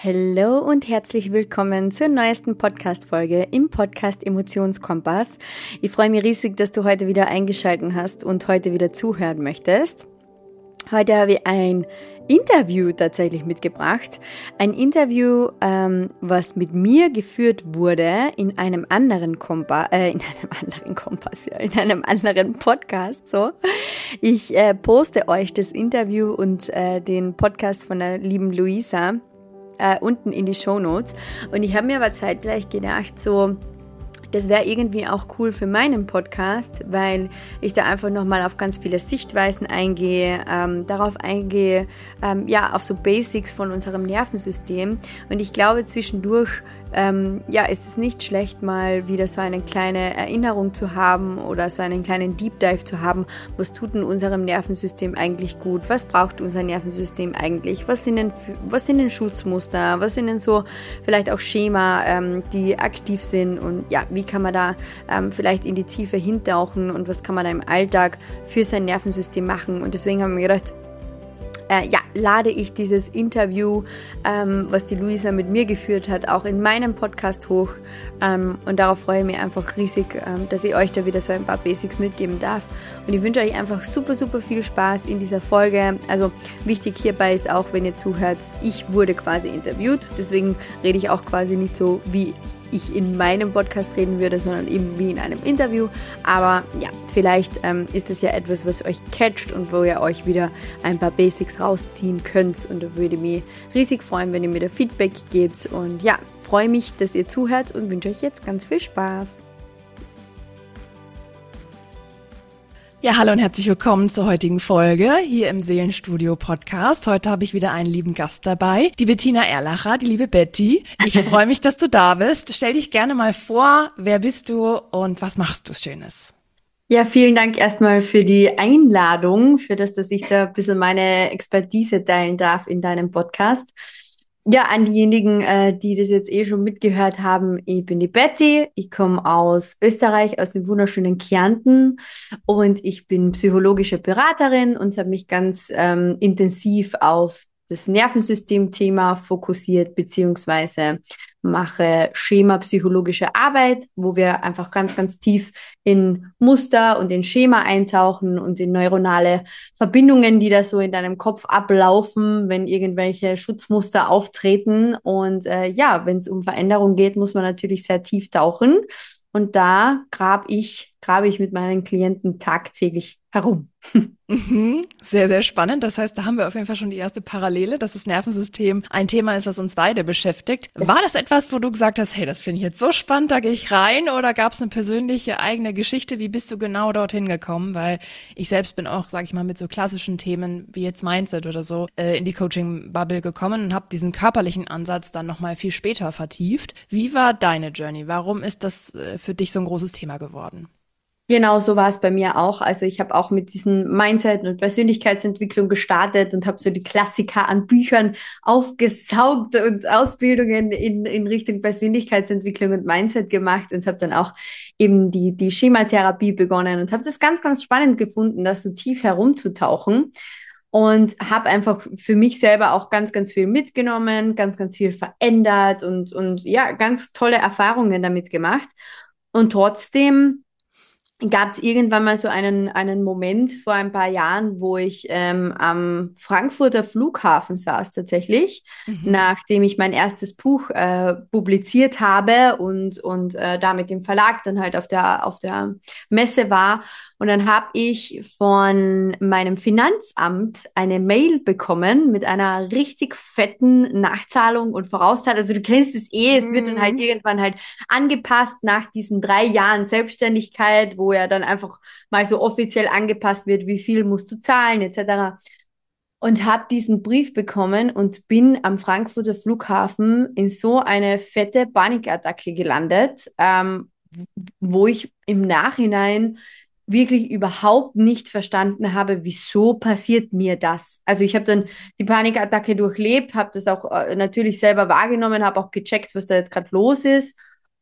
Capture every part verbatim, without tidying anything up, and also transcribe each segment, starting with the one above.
Hallo und herzlich willkommen zur neuesten Podcast-Folge im Podcast Emotionskompass. Ich freue mich riesig, dass du heute wieder eingeschaltet hast und heute wieder zuhören möchtest. Heute habe ich ein Interview tatsächlich mitgebracht. Ein Interview, ähm, was mit mir geführt wurde in einem anderen Kompass, äh, in einem anderen Kompass, ja, in einem anderen Podcast, so. Ich äh, poste euch das Interview und äh, den Podcast von der lieben Luisa äh, unten in die Shownotes. Und ich habe mir aber zeitgleich gedacht, so, das wäre irgendwie auch cool für meinen Podcast, weil ich da einfach nochmal auf ganz viele Sichtweisen eingehe, ähm, darauf eingehe, ähm, ja, auf so Basics von unserem Nervensystem. Und ich glaube, zwischendurch, ähm, ja, ist es nicht schlecht, mal wieder so eine kleine Erinnerung zu haben oder so einen kleinen Deep Dive zu haben. Was tut denn unserem Nervensystem eigentlich gut? Was braucht unser Nervensystem eigentlich? Was sind denn, was sind denn Schutzmuster? Was sind denn so vielleicht auch Schema, ähm, die aktiv sind? Und ja, wie Wie kann man da ähm, vielleicht in die Tiefe hintauchen und was kann man da im Alltag für sein Nervensystem machen. Und deswegen haben wir gedacht, äh, ja, lade ich dieses Interview, ähm, was die Luisa mit mir geführt hat, auch in meinem Podcast hoch. Ähm, und darauf freue ich mich einfach riesig, ähm, dass ich euch da wieder so ein paar Basics mitgeben darf. Und ich wünsche euch einfach super, super viel Spaß in dieser Folge. Also wichtig hierbei ist auch, wenn ihr zuhört, ich wurde quasi interviewt. Deswegen rede ich auch quasi nicht so, wie ich in meinem Podcast reden würde, sondern eben wie in einem Interview. Aber ja, vielleicht ähm, ist es ja etwas, was euch catcht und wo ihr euch wieder ein paar Basics rausziehen könnt. Und da würde ich mich riesig freuen, wenn ihr mir da Feedback gebt. Und ja, freue mich, dass ihr zuhört und wünsche euch jetzt ganz viel Spaß. Ja, hallo und herzlich willkommen zur heutigen Folge hier im Seelenstudio Podcast. Heute habe ich wieder einen lieben Gast dabei, die Bettina Erlacher, die liebe Betty. Ich freue mich, dass du da bist. Stell dich gerne mal vor, wer bist du und was machst du Schönes? Ja, vielen Dank erstmal für die Einladung, für das, dass ich da ein bisschen meine Expertise teilen darf in deinem Podcast. Ja, an diejenigen, äh, die das jetzt eh schon mitgehört haben, ich bin die Betty, ich komme aus Österreich, aus dem wunderschönen Kärnten und ich bin psychologische Beraterin und habe mich ganz ähm, intensiv auf das Nervensystem-Thema fokussiert, beziehungsweise mache schemapsychologische Arbeit, wo wir einfach ganz, ganz tief in Muster und in Schema eintauchen und in neuronale Verbindungen, die da so in deinem Kopf ablaufen, wenn irgendwelche Schutzmuster auftreten. Und äh, ja, wenn es um Veränderung geht, muss man natürlich sehr tief tauchen. Und da grab ich, grabe ich mit meinen Klienten tagtäglich herum. Mhm, sehr, sehr spannend. Das heißt, da haben wir auf jeden Fall schon die erste Parallele, dass das Nervensystem ein Thema ist, was uns beide beschäftigt. War das etwas, wo du gesagt hast, hey, das finde ich jetzt so spannend, da gehe ich rein? Oder gab es eine persönliche eigene Geschichte? Wie bist du genau dorthin gekommen? Weil ich selbst bin auch, sage ich mal, mit so klassischen Themen wie jetzt Mindset oder so äh, in die Coaching-Bubble gekommen und habe diesen körperlichen Ansatz dann nochmal viel später vertieft. Wie war deine Journey? Warum ist das äh, für dich so ein großes Thema geworden? Genau so war es bei mir auch. Also ich habe auch mit diesem Mindset und Persönlichkeitsentwicklung gestartet und habe so die Klassiker an Büchern aufgesaugt und Ausbildungen in, in Richtung Persönlichkeitsentwicklung und Mindset gemacht und habe dann auch eben die, die Schematherapie begonnen und habe das ganz, ganz spannend gefunden, da so tief herumzutauchen. Und habe einfach für mich selber auch ganz, ganz viel mitgenommen, ganz, ganz viel verändert und, und ja, ganz tolle Erfahrungen damit gemacht. Und trotzdem gab es irgendwann mal so einen, einen Moment vor ein paar Jahren, wo ich ähm, am Frankfurter Flughafen saß tatsächlich, mhm. nachdem ich mein erstes Buch äh, publiziert habe und, und äh, da mit dem Verlag dann halt auf der, auf der Messe war. Und dann habe ich von meinem Finanzamt eine Mail bekommen mit einer richtig fetten Nachzahlung und Vorauszahlung. Also du kennst es eh, es wird dann halt irgendwann halt angepasst nach diesen drei Jahren Selbstständigkeit, wo ja dann einfach mal so offiziell angepasst wird, wie viel musst du zahlen et cetera. Und habe diesen Brief bekommen und bin am Frankfurter Flughafen in so eine fette Panikattacke gelandet, ähm, wo ich im Nachhinein wirklich überhaupt nicht verstanden habe, wieso passiert mir das. Also ich habe dann die Panikattacke durchlebt, habe das auch äh, natürlich selber wahrgenommen, habe auch gecheckt, was da jetzt gerade los ist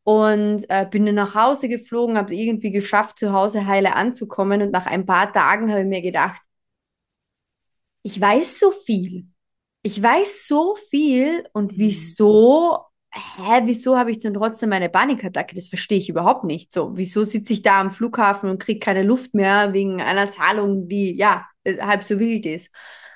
und äh, bin dann nach Hause geflogen, habe es irgendwie geschafft, zu Hause heile anzukommen und nach ein paar Tagen habe ich mir gedacht, ich weiß so viel, ich weiß so viel und wieso, hä, wieso habe ich denn trotzdem eine Panikattacke? Das verstehe ich überhaupt nicht. So, wieso sitze ich da am Flughafen und kriege keine Luft mehr wegen einer Zahlung, die ja äh, halb so wild ist?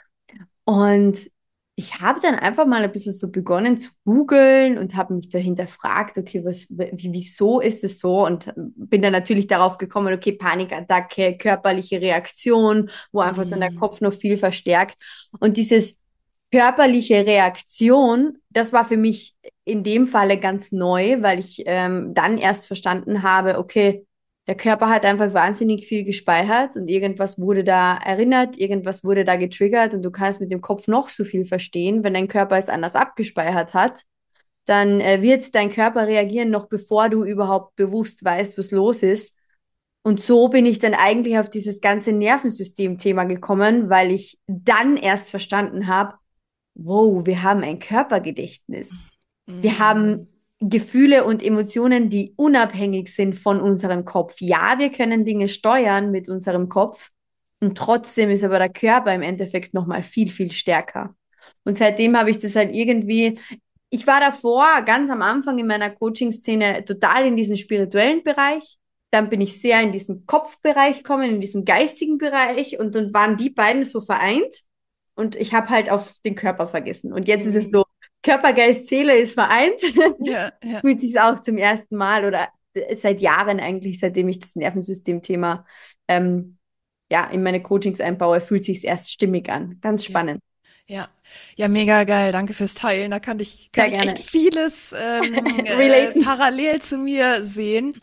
Und ich habe dann einfach mal ein bisschen so begonnen zu googeln und habe mich dahinter gefragt, okay, was, wie, wieso ist es so? Und bin dann natürlich darauf gekommen, okay, Panikattacke, körperliche Reaktion, wo einfach dann der Mhm. Kopf noch viel verstärkt. Und dieses körperliche Reaktion, das war für mich in dem Falle ganz neu, weil ich ähm, dann erst verstanden habe, okay, der Körper hat einfach wahnsinnig viel gespeichert und irgendwas wurde da erinnert, irgendwas wurde da getriggert und du kannst mit dem Kopf noch so viel verstehen. Wenn dein Körper es anders abgespeichert hat, dann äh, wird dein Körper reagieren, noch bevor du überhaupt bewusst weißt, was los ist. Und so bin ich dann eigentlich auf dieses ganze Nervensystem-Thema gekommen, weil ich dann erst verstanden habe, wow, wir haben ein Körpergedächtnis. Wir Mhm. haben Gefühle und Emotionen, die unabhängig sind von unserem Kopf. Ja, wir können Dinge steuern mit unserem Kopf und trotzdem ist aber der Körper im Endeffekt noch mal viel, viel stärker. Und seitdem habe ich das halt irgendwie, ich war davor ganz am Anfang in meiner Coaching-Szene total in diesem spirituellen Bereich. Dann bin ich sehr in diesen Kopfbereich gekommen, in diesen geistigen Bereich und dann waren die beiden so vereint und ich habe halt auf den Körper vergessen. Und jetzt ist es so, Körper, Geist, Seele ist vereint. Ja, ja. Fühlt sich auch zum ersten Mal oder seit Jahren eigentlich, seitdem ich das Nervensystem-Thema ähm, ja, in meine Coachings einbaue, fühlt sich erst stimmig an. Ganz Ja. spannend. Ja, ja, mega geil. Danke fürs Teilen. Da kann ich, kann Sehr ich echt gerne. vieles ähm, äh, Relaten. parallel zu mir sehen.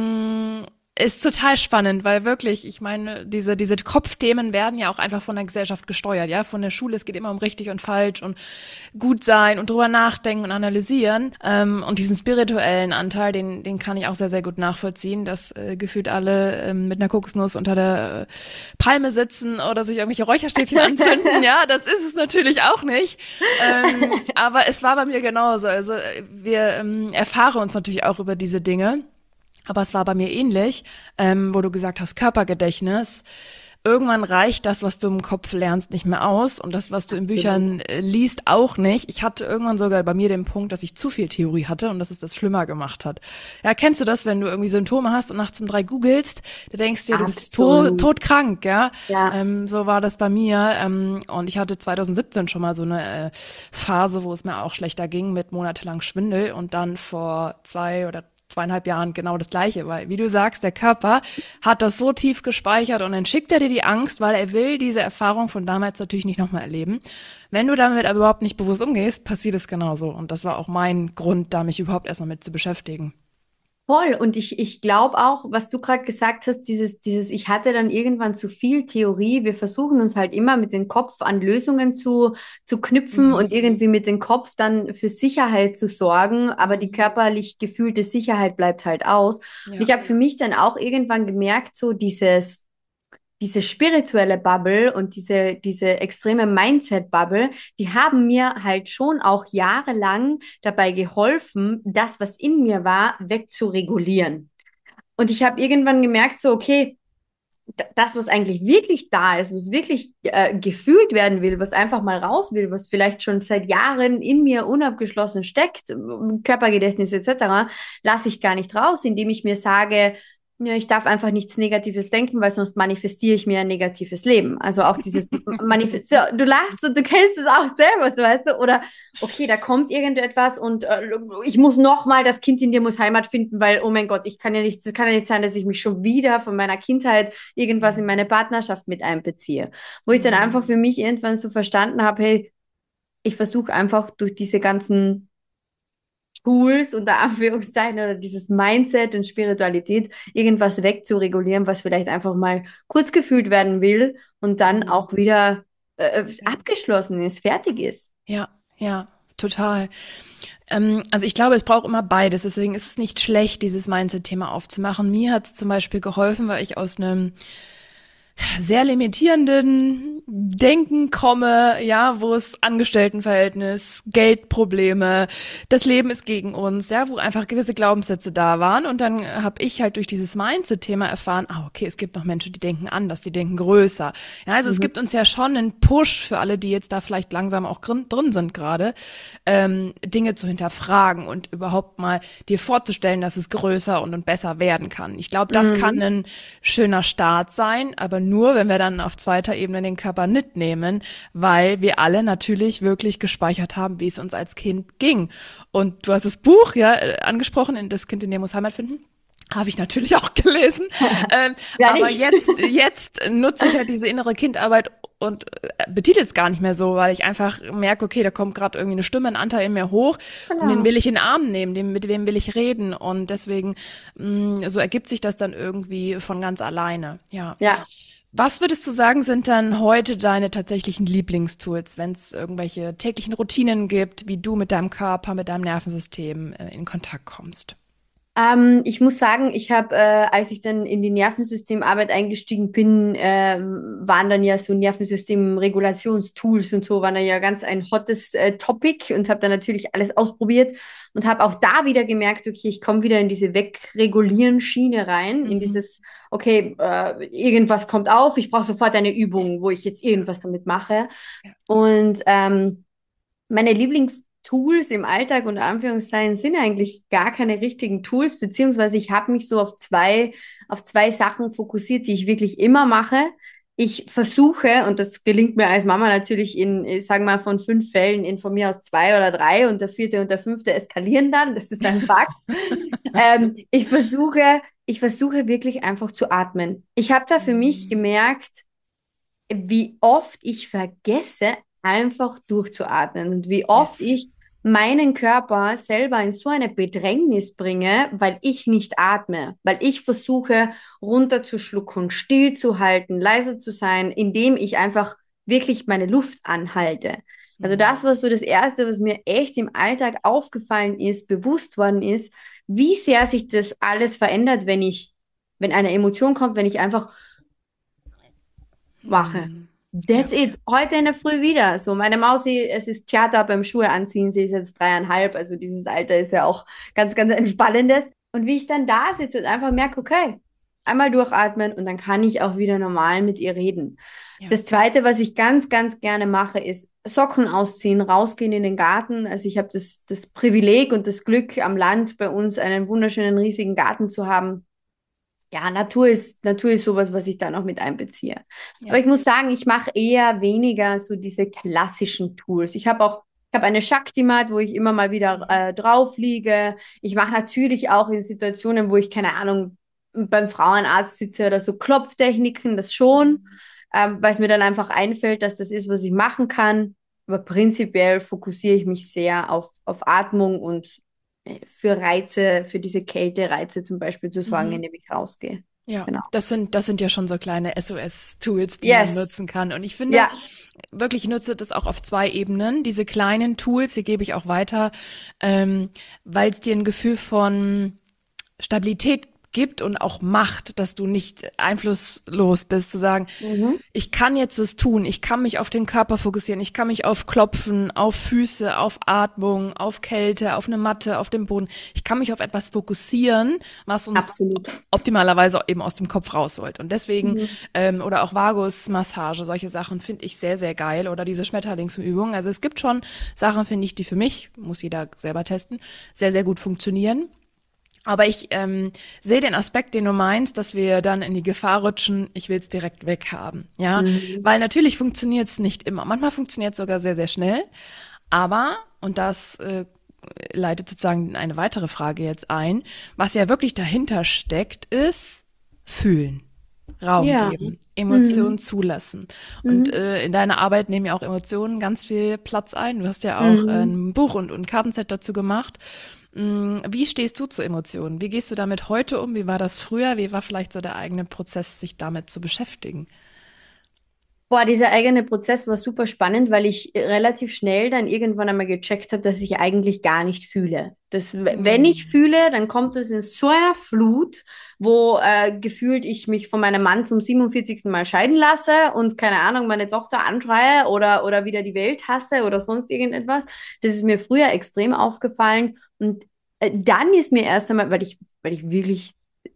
Mm, ist total spannend, weil wirklich, ich meine, diese diese Kopfthemen werden ja auch einfach von der Gesellschaft gesteuert, ja, von der Schule. Es geht immer um richtig und falsch und gut sein und drüber nachdenken und analysieren. Ähm, und diesen spirituellen Anteil, den den kann ich auch sehr sehr gut nachvollziehen, dass äh, gefühlt alle ähm, mit einer Kokosnuss unter der äh, Palme sitzen oder sich irgendwelche Räucherstäbchen anzünden. Ja, das ist es natürlich auch nicht. Ähm, aber es war bei mir genauso. Also äh, wir ähm, erfahren uns natürlich auch über diese Dinge. Aber es war bei mir ähnlich, ähm, wo du gesagt hast, Körpergedächtnis. Irgendwann reicht das, was du im Kopf lernst, nicht mehr aus und das, was du in Absolut. Büchern äh, liest, auch nicht. Ich hatte irgendwann sogar bei mir den Punkt, dass ich zu viel Theorie hatte und dass es das schlimmer gemacht hat. Ja, kennst du das, wenn du irgendwie Symptome hast und nachts um drei googelst, da denkst du dir, du bist to Absolut. todkrank, ja? Ja. Ähm, so war das bei mir ähm, und ich hatte zwanzig siebzehn schon mal so eine äh, Phase, wo es mir auch schlechter ging mit monatelang Schwindel und dann vor zwei oder zweieinhalb Jahren genau das Gleiche, weil, wie du sagst, der Körper hat das so tief gespeichert und dann schickt er dir die Angst, weil er will diese Erfahrung von damals natürlich nicht nochmal erleben. Wenn du damit aber überhaupt nicht bewusst umgehst, passiert es genauso. Und das war auch mein Grund, da mich überhaupt erstmal mit zu beschäftigen. Voll. Und ich, ich glaube auch, was du gerade gesagt hast, dieses, dieses, ich hatte dann irgendwann zu viel Theorie. Wir versuchen uns halt immer mit dem Kopf an Lösungen zu, zu knüpfen und Mhm. irgendwie mit dem Kopf dann für Sicherheit zu sorgen. Aber die Mhm. körperlich gefühlte Sicherheit bleibt halt aus. Und Ja. ich habe für mich dann auch irgendwann gemerkt, so dieses, diese spirituelle Bubble und diese, diese extreme Mindset-Bubble, die haben mir halt schon auch jahrelang dabei geholfen, das, was in mir war, wegzuregulieren. Und ich habe irgendwann gemerkt, so, okay, das, was eigentlich wirklich da ist, was wirklich äh, gefühlt werden will, was einfach mal raus will, was vielleicht schon seit Jahren in mir unabgeschlossen steckt, Körpergedächtnis et cetera, lasse ich gar nicht raus, indem ich mir sage, ja, ich darf einfach nichts Negatives denken, weil sonst manifestiere ich mir ein negatives Leben. Also auch dieses Manifest, so, du lachst und du kennst es auch selber, weißt du, oder okay, da kommt irgendetwas und äh, ich muss noch mal, das Kind in dir muss Heimat finden, weil, oh mein Gott, ich kann ja nicht, es kann ja nicht sein, dass ich mich schon wieder von meiner Kindheit irgendwas in meine Partnerschaft mit einbeziehe. Wo ich dann einfach für mich irgendwann so verstanden habe, hey, ich versuche einfach durch diese ganzen Tools unter Anführungszeichen oder dieses Mindset und Spiritualität irgendwas wegzuregulieren, was vielleicht einfach mal kurz gefühlt werden will und dann Mhm. auch wieder äh, abgeschlossen ist, fertig ist. Ja, ja, total. Ähm, also ich glaube, es braucht immer beides. Deswegen ist es nicht schlecht, dieses Mindset-Thema aufzumachen. Mir hat es zum Beispiel geholfen, weil ich aus einem sehr limitierenden Denken komme, ja, wo es Angestelltenverhältnis, Geldprobleme, das Leben ist gegen uns, ja, wo einfach gewisse Glaubenssätze da waren. Und dann habe ich halt durch dieses Mindset-Thema erfahren, ah, okay, es gibt noch Menschen, die denken anders, die denken größer. Ja, also mhm. es gibt uns ja schon einen Push für alle, die jetzt da vielleicht langsam auch drin, drin sind gerade, ähm, Dinge zu hinterfragen und überhaupt mal dir vorzustellen, dass es größer und, und besser werden kann. Ich glaube, das mhm. kann ein schöner Start sein, aber nur, wenn wir dann auf zweiter Ebene den Körper mitnehmen, weil wir alle natürlich wirklich gespeichert haben, wie es uns als Kind ging. Und du hast das Buch ja angesprochen, in Das Kind in dir muss Heimat finden. Habe ich natürlich auch gelesen. ähm, aber jetzt, jetzt nutze ich halt diese innere Kindarbeit und betitel es gar nicht mehr so, weil ich einfach merke, okay, da kommt gerade irgendwie eine Stimme, ein Anteil in mir hoch genau. und den will ich in den Arm nehmen, den, mit wem will ich reden. Und deswegen, mh, so ergibt sich das dann irgendwie von ganz alleine. Ja. Ja. Was würdest du sagen, sind dann heute deine tatsächlichen Lieblingstools, wenn es irgendwelche täglichen Routinen gibt, wie du mit deinem Körper, mit deinem Nervensystem äh, in Kontakt kommst? Ähm, ich muss sagen, ich habe, äh, als ich dann in die Nervensystemarbeit eingestiegen bin, äh, waren dann ja so Nervensystemregulationstools und so, waren dann ja ganz ein hottes äh, Topic und habe dann natürlich alles ausprobiert und habe auch da wieder gemerkt, okay, ich komme wieder in diese Wegregulieren-Schiene rein, mhm. in dieses, okay, äh, irgendwas kommt auf, ich brauche sofort eine Übung, wo ich jetzt irgendwas damit mache. Ja. Und ähm, meine Lieblings Tools im Alltag und Anführungszeichen sind eigentlich gar keine richtigen Tools, beziehungsweise ich habe mich so auf zwei, auf zwei Sachen fokussiert, die ich wirklich immer mache. Ich versuche, und das gelingt mir als Mama natürlich in, ich sage mal, von fünf Fällen in von mir aus zwei oder drei und der vierte und der fünfte eskalieren dann, das ist ein Fakt. ähm, ich versuche, ich versuche wirklich einfach zu atmen. Ich habe da für mich gemerkt, wie oft ich vergesse, einfach durchzuatmen und wie oft yes. ich meinen Körper selber in so eine Bedrängnis bringe, weil ich nicht atme, weil ich versuche runterzuschlucken, still zu halten, leise zu sein, indem ich einfach wirklich meine Luft anhalte. Also das war so das Erste, was mir echt im Alltag aufgefallen ist, bewusst worden ist, wie sehr sich das alles verändert, wenn ich, wenn eine Emotion kommt, wenn ich einfach mache. That's ja. it. Heute in der Früh wieder. So, meine Mausi, es ist Theater beim Schuhe anziehen. Sie ist jetzt dreieinhalb. Also dieses Alter ist ja auch ganz, ganz entspannendes. Und wie ich dann da sitze und einfach merke, okay, einmal durchatmen und dann kann ich auch wieder normal mit ihr reden. Ja. Das Zweite, was ich ganz, ganz gerne mache, ist Socken ausziehen, rausgehen in den Garten. Also ich habe das, das Privileg und das Glück, am Land bei uns einen wunderschönen, riesigen Garten zu haben. Ja, Natur ist, Natur ist sowas, was ich da noch mit einbeziehe. Ja. Aber ich muss sagen, ich mache eher weniger so diese klassischen Tools. Ich habe auch, ich habe eine Shakti-Mat, wo ich immer mal wieder äh, drauf liege. Ich mache natürlich auch in Situationen, wo ich, keine Ahnung, beim Frauenarzt sitze oder so Klopftechniken, das schon, ähm, weil es mir dann einfach einfällt, dass das ist, was ich machen kann. Aber prinzipiell fokussiere ich mich sehr auf, auf Atmung und für Reize, für diese Kältereize zum Beispiel zu sorgen, mhm. indem ich rausgehe. Ja, genau. das sind, das sind ja schon so kleine S O S-Tools, die yes. man nutzen kann. Und ich finde, ja. wirklich, ich nutze das auch auf zwei Ebenen. Diese kleinen Tools, die gebe ich auch weiter, ähm, weil es dir ein Gefühl von Stabilität gibt und auch Macht, dass du nicht einflusslos bist, zu sagen, mhm. ich kann jetzt das tun, ich kann mich auf den Körper fokussieren, ich kann mich auf Klopfen, auf Füße, auf Atmung, auf Kälte, auf eine Matte, auf den Boden. Ich kann mich auf etwas fokussieren, was uns Absolut. optimalerweise eben aus dem Kopf rausholt. Und deswegen, mhm. ähm, oder auch Vagusmassage, solche Sachen finde ich sehr, sehr geil. Oder diese Schmetterlingsübungen. Also es gibt schon Sachen, finde ich, die für mich, muss jeder selber testen, sehr, sehr gut funktionieren. Aber ich ähm, sehe den Aspekt, den du meinst, dass wir dann in die Gefahr rutschen, ich will es direkt weghaben. Ja, mhm. weil natürlich funktioniert es nicht immer. Manchmal funktioniert es sogar sehr, sehr schnell. Aber, und das äh, leitet sozusagen eine weitere Frage jetzt ein, was ja wirklich dahinter steckt, ist fühlen, Raum ja. geben, Emotionen mhm. zulassen. Und mhm. äh, in deiner Arbeit nehmen ja auch Emotionen ganz viel Platz ein. Du hast ja auch mhm. äh, ein Buch und, und ein Kartenset dazu gemacht. Wie stehst du zu Emotionen? Wie gehst du damit heute um? Wie war das früher? Wie war vielleicht so der eigene Prozess, sich damit zu beschäftigen? Boah, dieser eigene Prozess war super spannend, weil ich relativ schnell dann irgendwann einmal gecheckt habe, dass ich eigentlich gar nicht fühle. Das, wenn ich Hm. fühle, dann kommt es in so einer Flut, wo äh, gefühlt ich mich von meinem Mann zum siebenundvierzigsten Mal scheiden lasse und keine Ahnung, meine Tochter anschreie oder, oder wieder die Welt hasse oder sonst irgendetwas. Das ist mir früher extrem aufgefallen. Und äh, dann ist mir erst einmal, weil ich, weil ich wirklich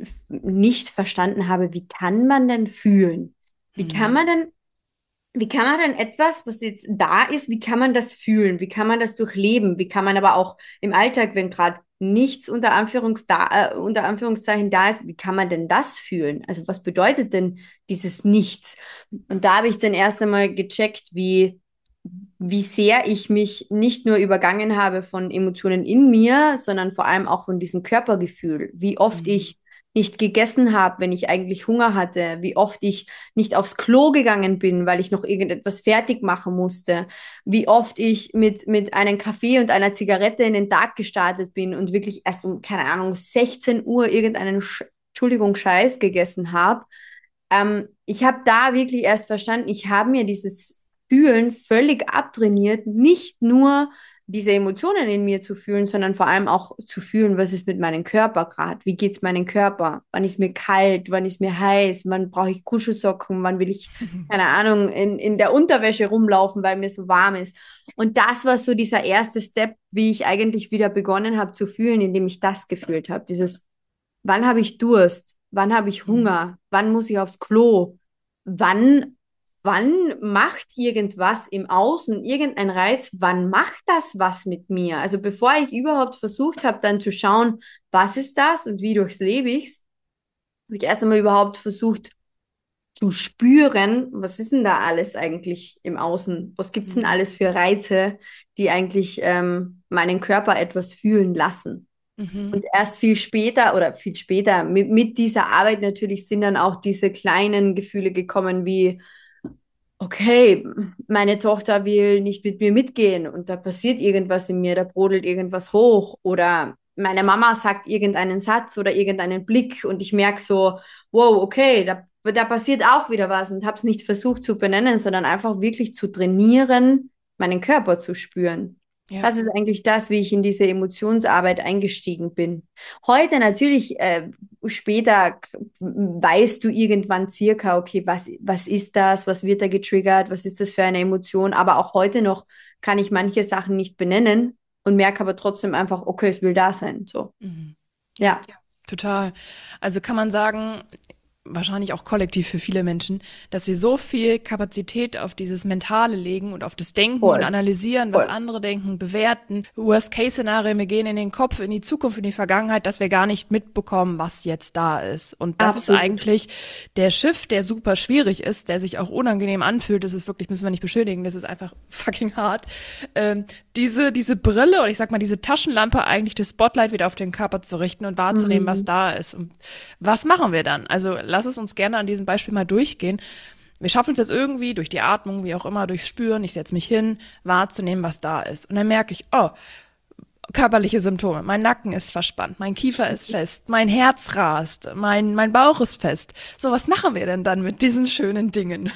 nicht verstanden habe, wie kann man denn fühlen? Wie kann Hm. man denn wie kann man denn etwas, was jetzt da ist, wie kann man das fühlen? Wie kann man das durchleben? Wie kann man aber auch im Alltag, wenn gerade nichts unter Anführungs da, äh, unter Anführungszeichen da ist, wie kann man denn das fühlen? Also was bedeutet denn dieses Nichts? Und da habe ich dann erst einmal gecheckt, wie, wie sehr ich mich nicht nur übergangen habe von Emotionen in mir, sondern vor allem auch von diesem Körpergefühl. Wie oft Hm. ich nicht gegessen habe, wenn ich eigentlich Hunger hatte, wie oft ich nicht aufs Klo gegangen bin, weil ich noch irgendetwas fertig machen musste, wie oft ich mit, mit einem Kaffee und einer Zigarette in den Tag gestartet bin und wirklich erst um, keine Ahnung, sechzehn Uhr irgendeinen, Sch Entschuldigung, Scheiß gegessen habe. Ähm, ich habe da wirklich erst verstanden, ich habe mir dieses Fühlen völlig abtrainiert, nicht nur diese Emotionen in mir zu fühlen, sondern vor allem auch zu fühlen, was ist mit meinem Körper gerade, wie geht's meinem Körper, wann ist mir kalt, wann ist mir heiß, wann brauche ich Kuschelsocken, wann will ich, keine Ahnung, in, in der Unterwäsche rumlaufen, weil mir so warm ist. Und das war so dieser erste Step, wie ich eigentlich wieder begonnen habe zu fühlen, indem ich das gefühlt habe, dieses wann habe ich Durst? Wann habe ich Hm. Hunger? Wann muss ich aufs Klo? Wann, wann macht irgendwas im Außen, irgendein Reiz, wann macht das was mit mir? Also bevor ich überhaupt versucht habe, dann zu schauen, was ist das und wie durchlebe ich es, habe ich erst einmal überhaupt versucht zu spüren, was ist denn da alles eigentlich im Außen? Was gibt's denn Hm. alles für Reize, die eigentlich ähm, meinen Körper etwas fühlen lassen? Mhm. Und erst viel später oder viel später mit, mit dieser Arbeit natürlich sind dann auch diese kleinen Gefühle gekommen wie, okay, meine Tochter will nicht mit mir mitgehen und da passiert irgendwas in mir, da brodelt irgendwas hoch oder meine Mama sagt irgendeinen Satz oder irgendeinen Blick und ich merke so, wow, okay, da, da passiert auch wieder was und habe es nicht versucht zu benennen, sondern einfach wirklich zu trainieren, meinen Körper zu spüren. Ja. Das ist eigentlich das, wie ich in diese Emotionsarbeit eingestiegen bin. Heute natürlich, äh, später k- weißt du irgendwann circa, okay, was, was ist das, was wird da getriggert, was ist das für eine Emotion, aber auch heute noch kann ich manche Sachen nicht benennen und merke aber trotzdem einfach, okay, es will da sein, so. Mhm. Ja, Ja, total. Also kann man sagen, wahrscheinlich auch kollektiv für viele Menschen, dass wir so viel Kapazität auf dieses Mentale legen und auf das Denken und voll, Analysieren, was voll. andere denken, bewerten, Worst-Case-Szenarien, wir gehen in den Kopf, in die Zukunft, in die Vergangenheit, dass wir gar nicht mitbekommen, was jetzt da ist. Und das ist Absolut. eigentlich der Shift, der super schwierig ist, der sich auch unangenehm anfühlt. Das ist wirklich, müssen wir nicht beschönigen, das ist einfach fucking hart. Ähm, diese, diese Brille oder ich sag mal diese Taschenlampe eigentlich das Spotlight wieder auf den Körper zu richten und wahrzunehmen, was Mhm. da ist. Und was machen wir dann? Also lass es uns gerne an diesem Beispiel mal durchgehen. Wir schaffen es jetzt irgendwie durch die Atmung, wie auch immer, durchs Spüren, ich setze mich hin, wahrzunehmen, was da ist. Und dann merke ich, oh, körperliche Symptome. Mein Nacken ist verspannt, mein Kiefer ist fest, mein Herz rast, mein, mein Bauch ist fest. So, was machen wir denn dann mit diesen schönen Dingen?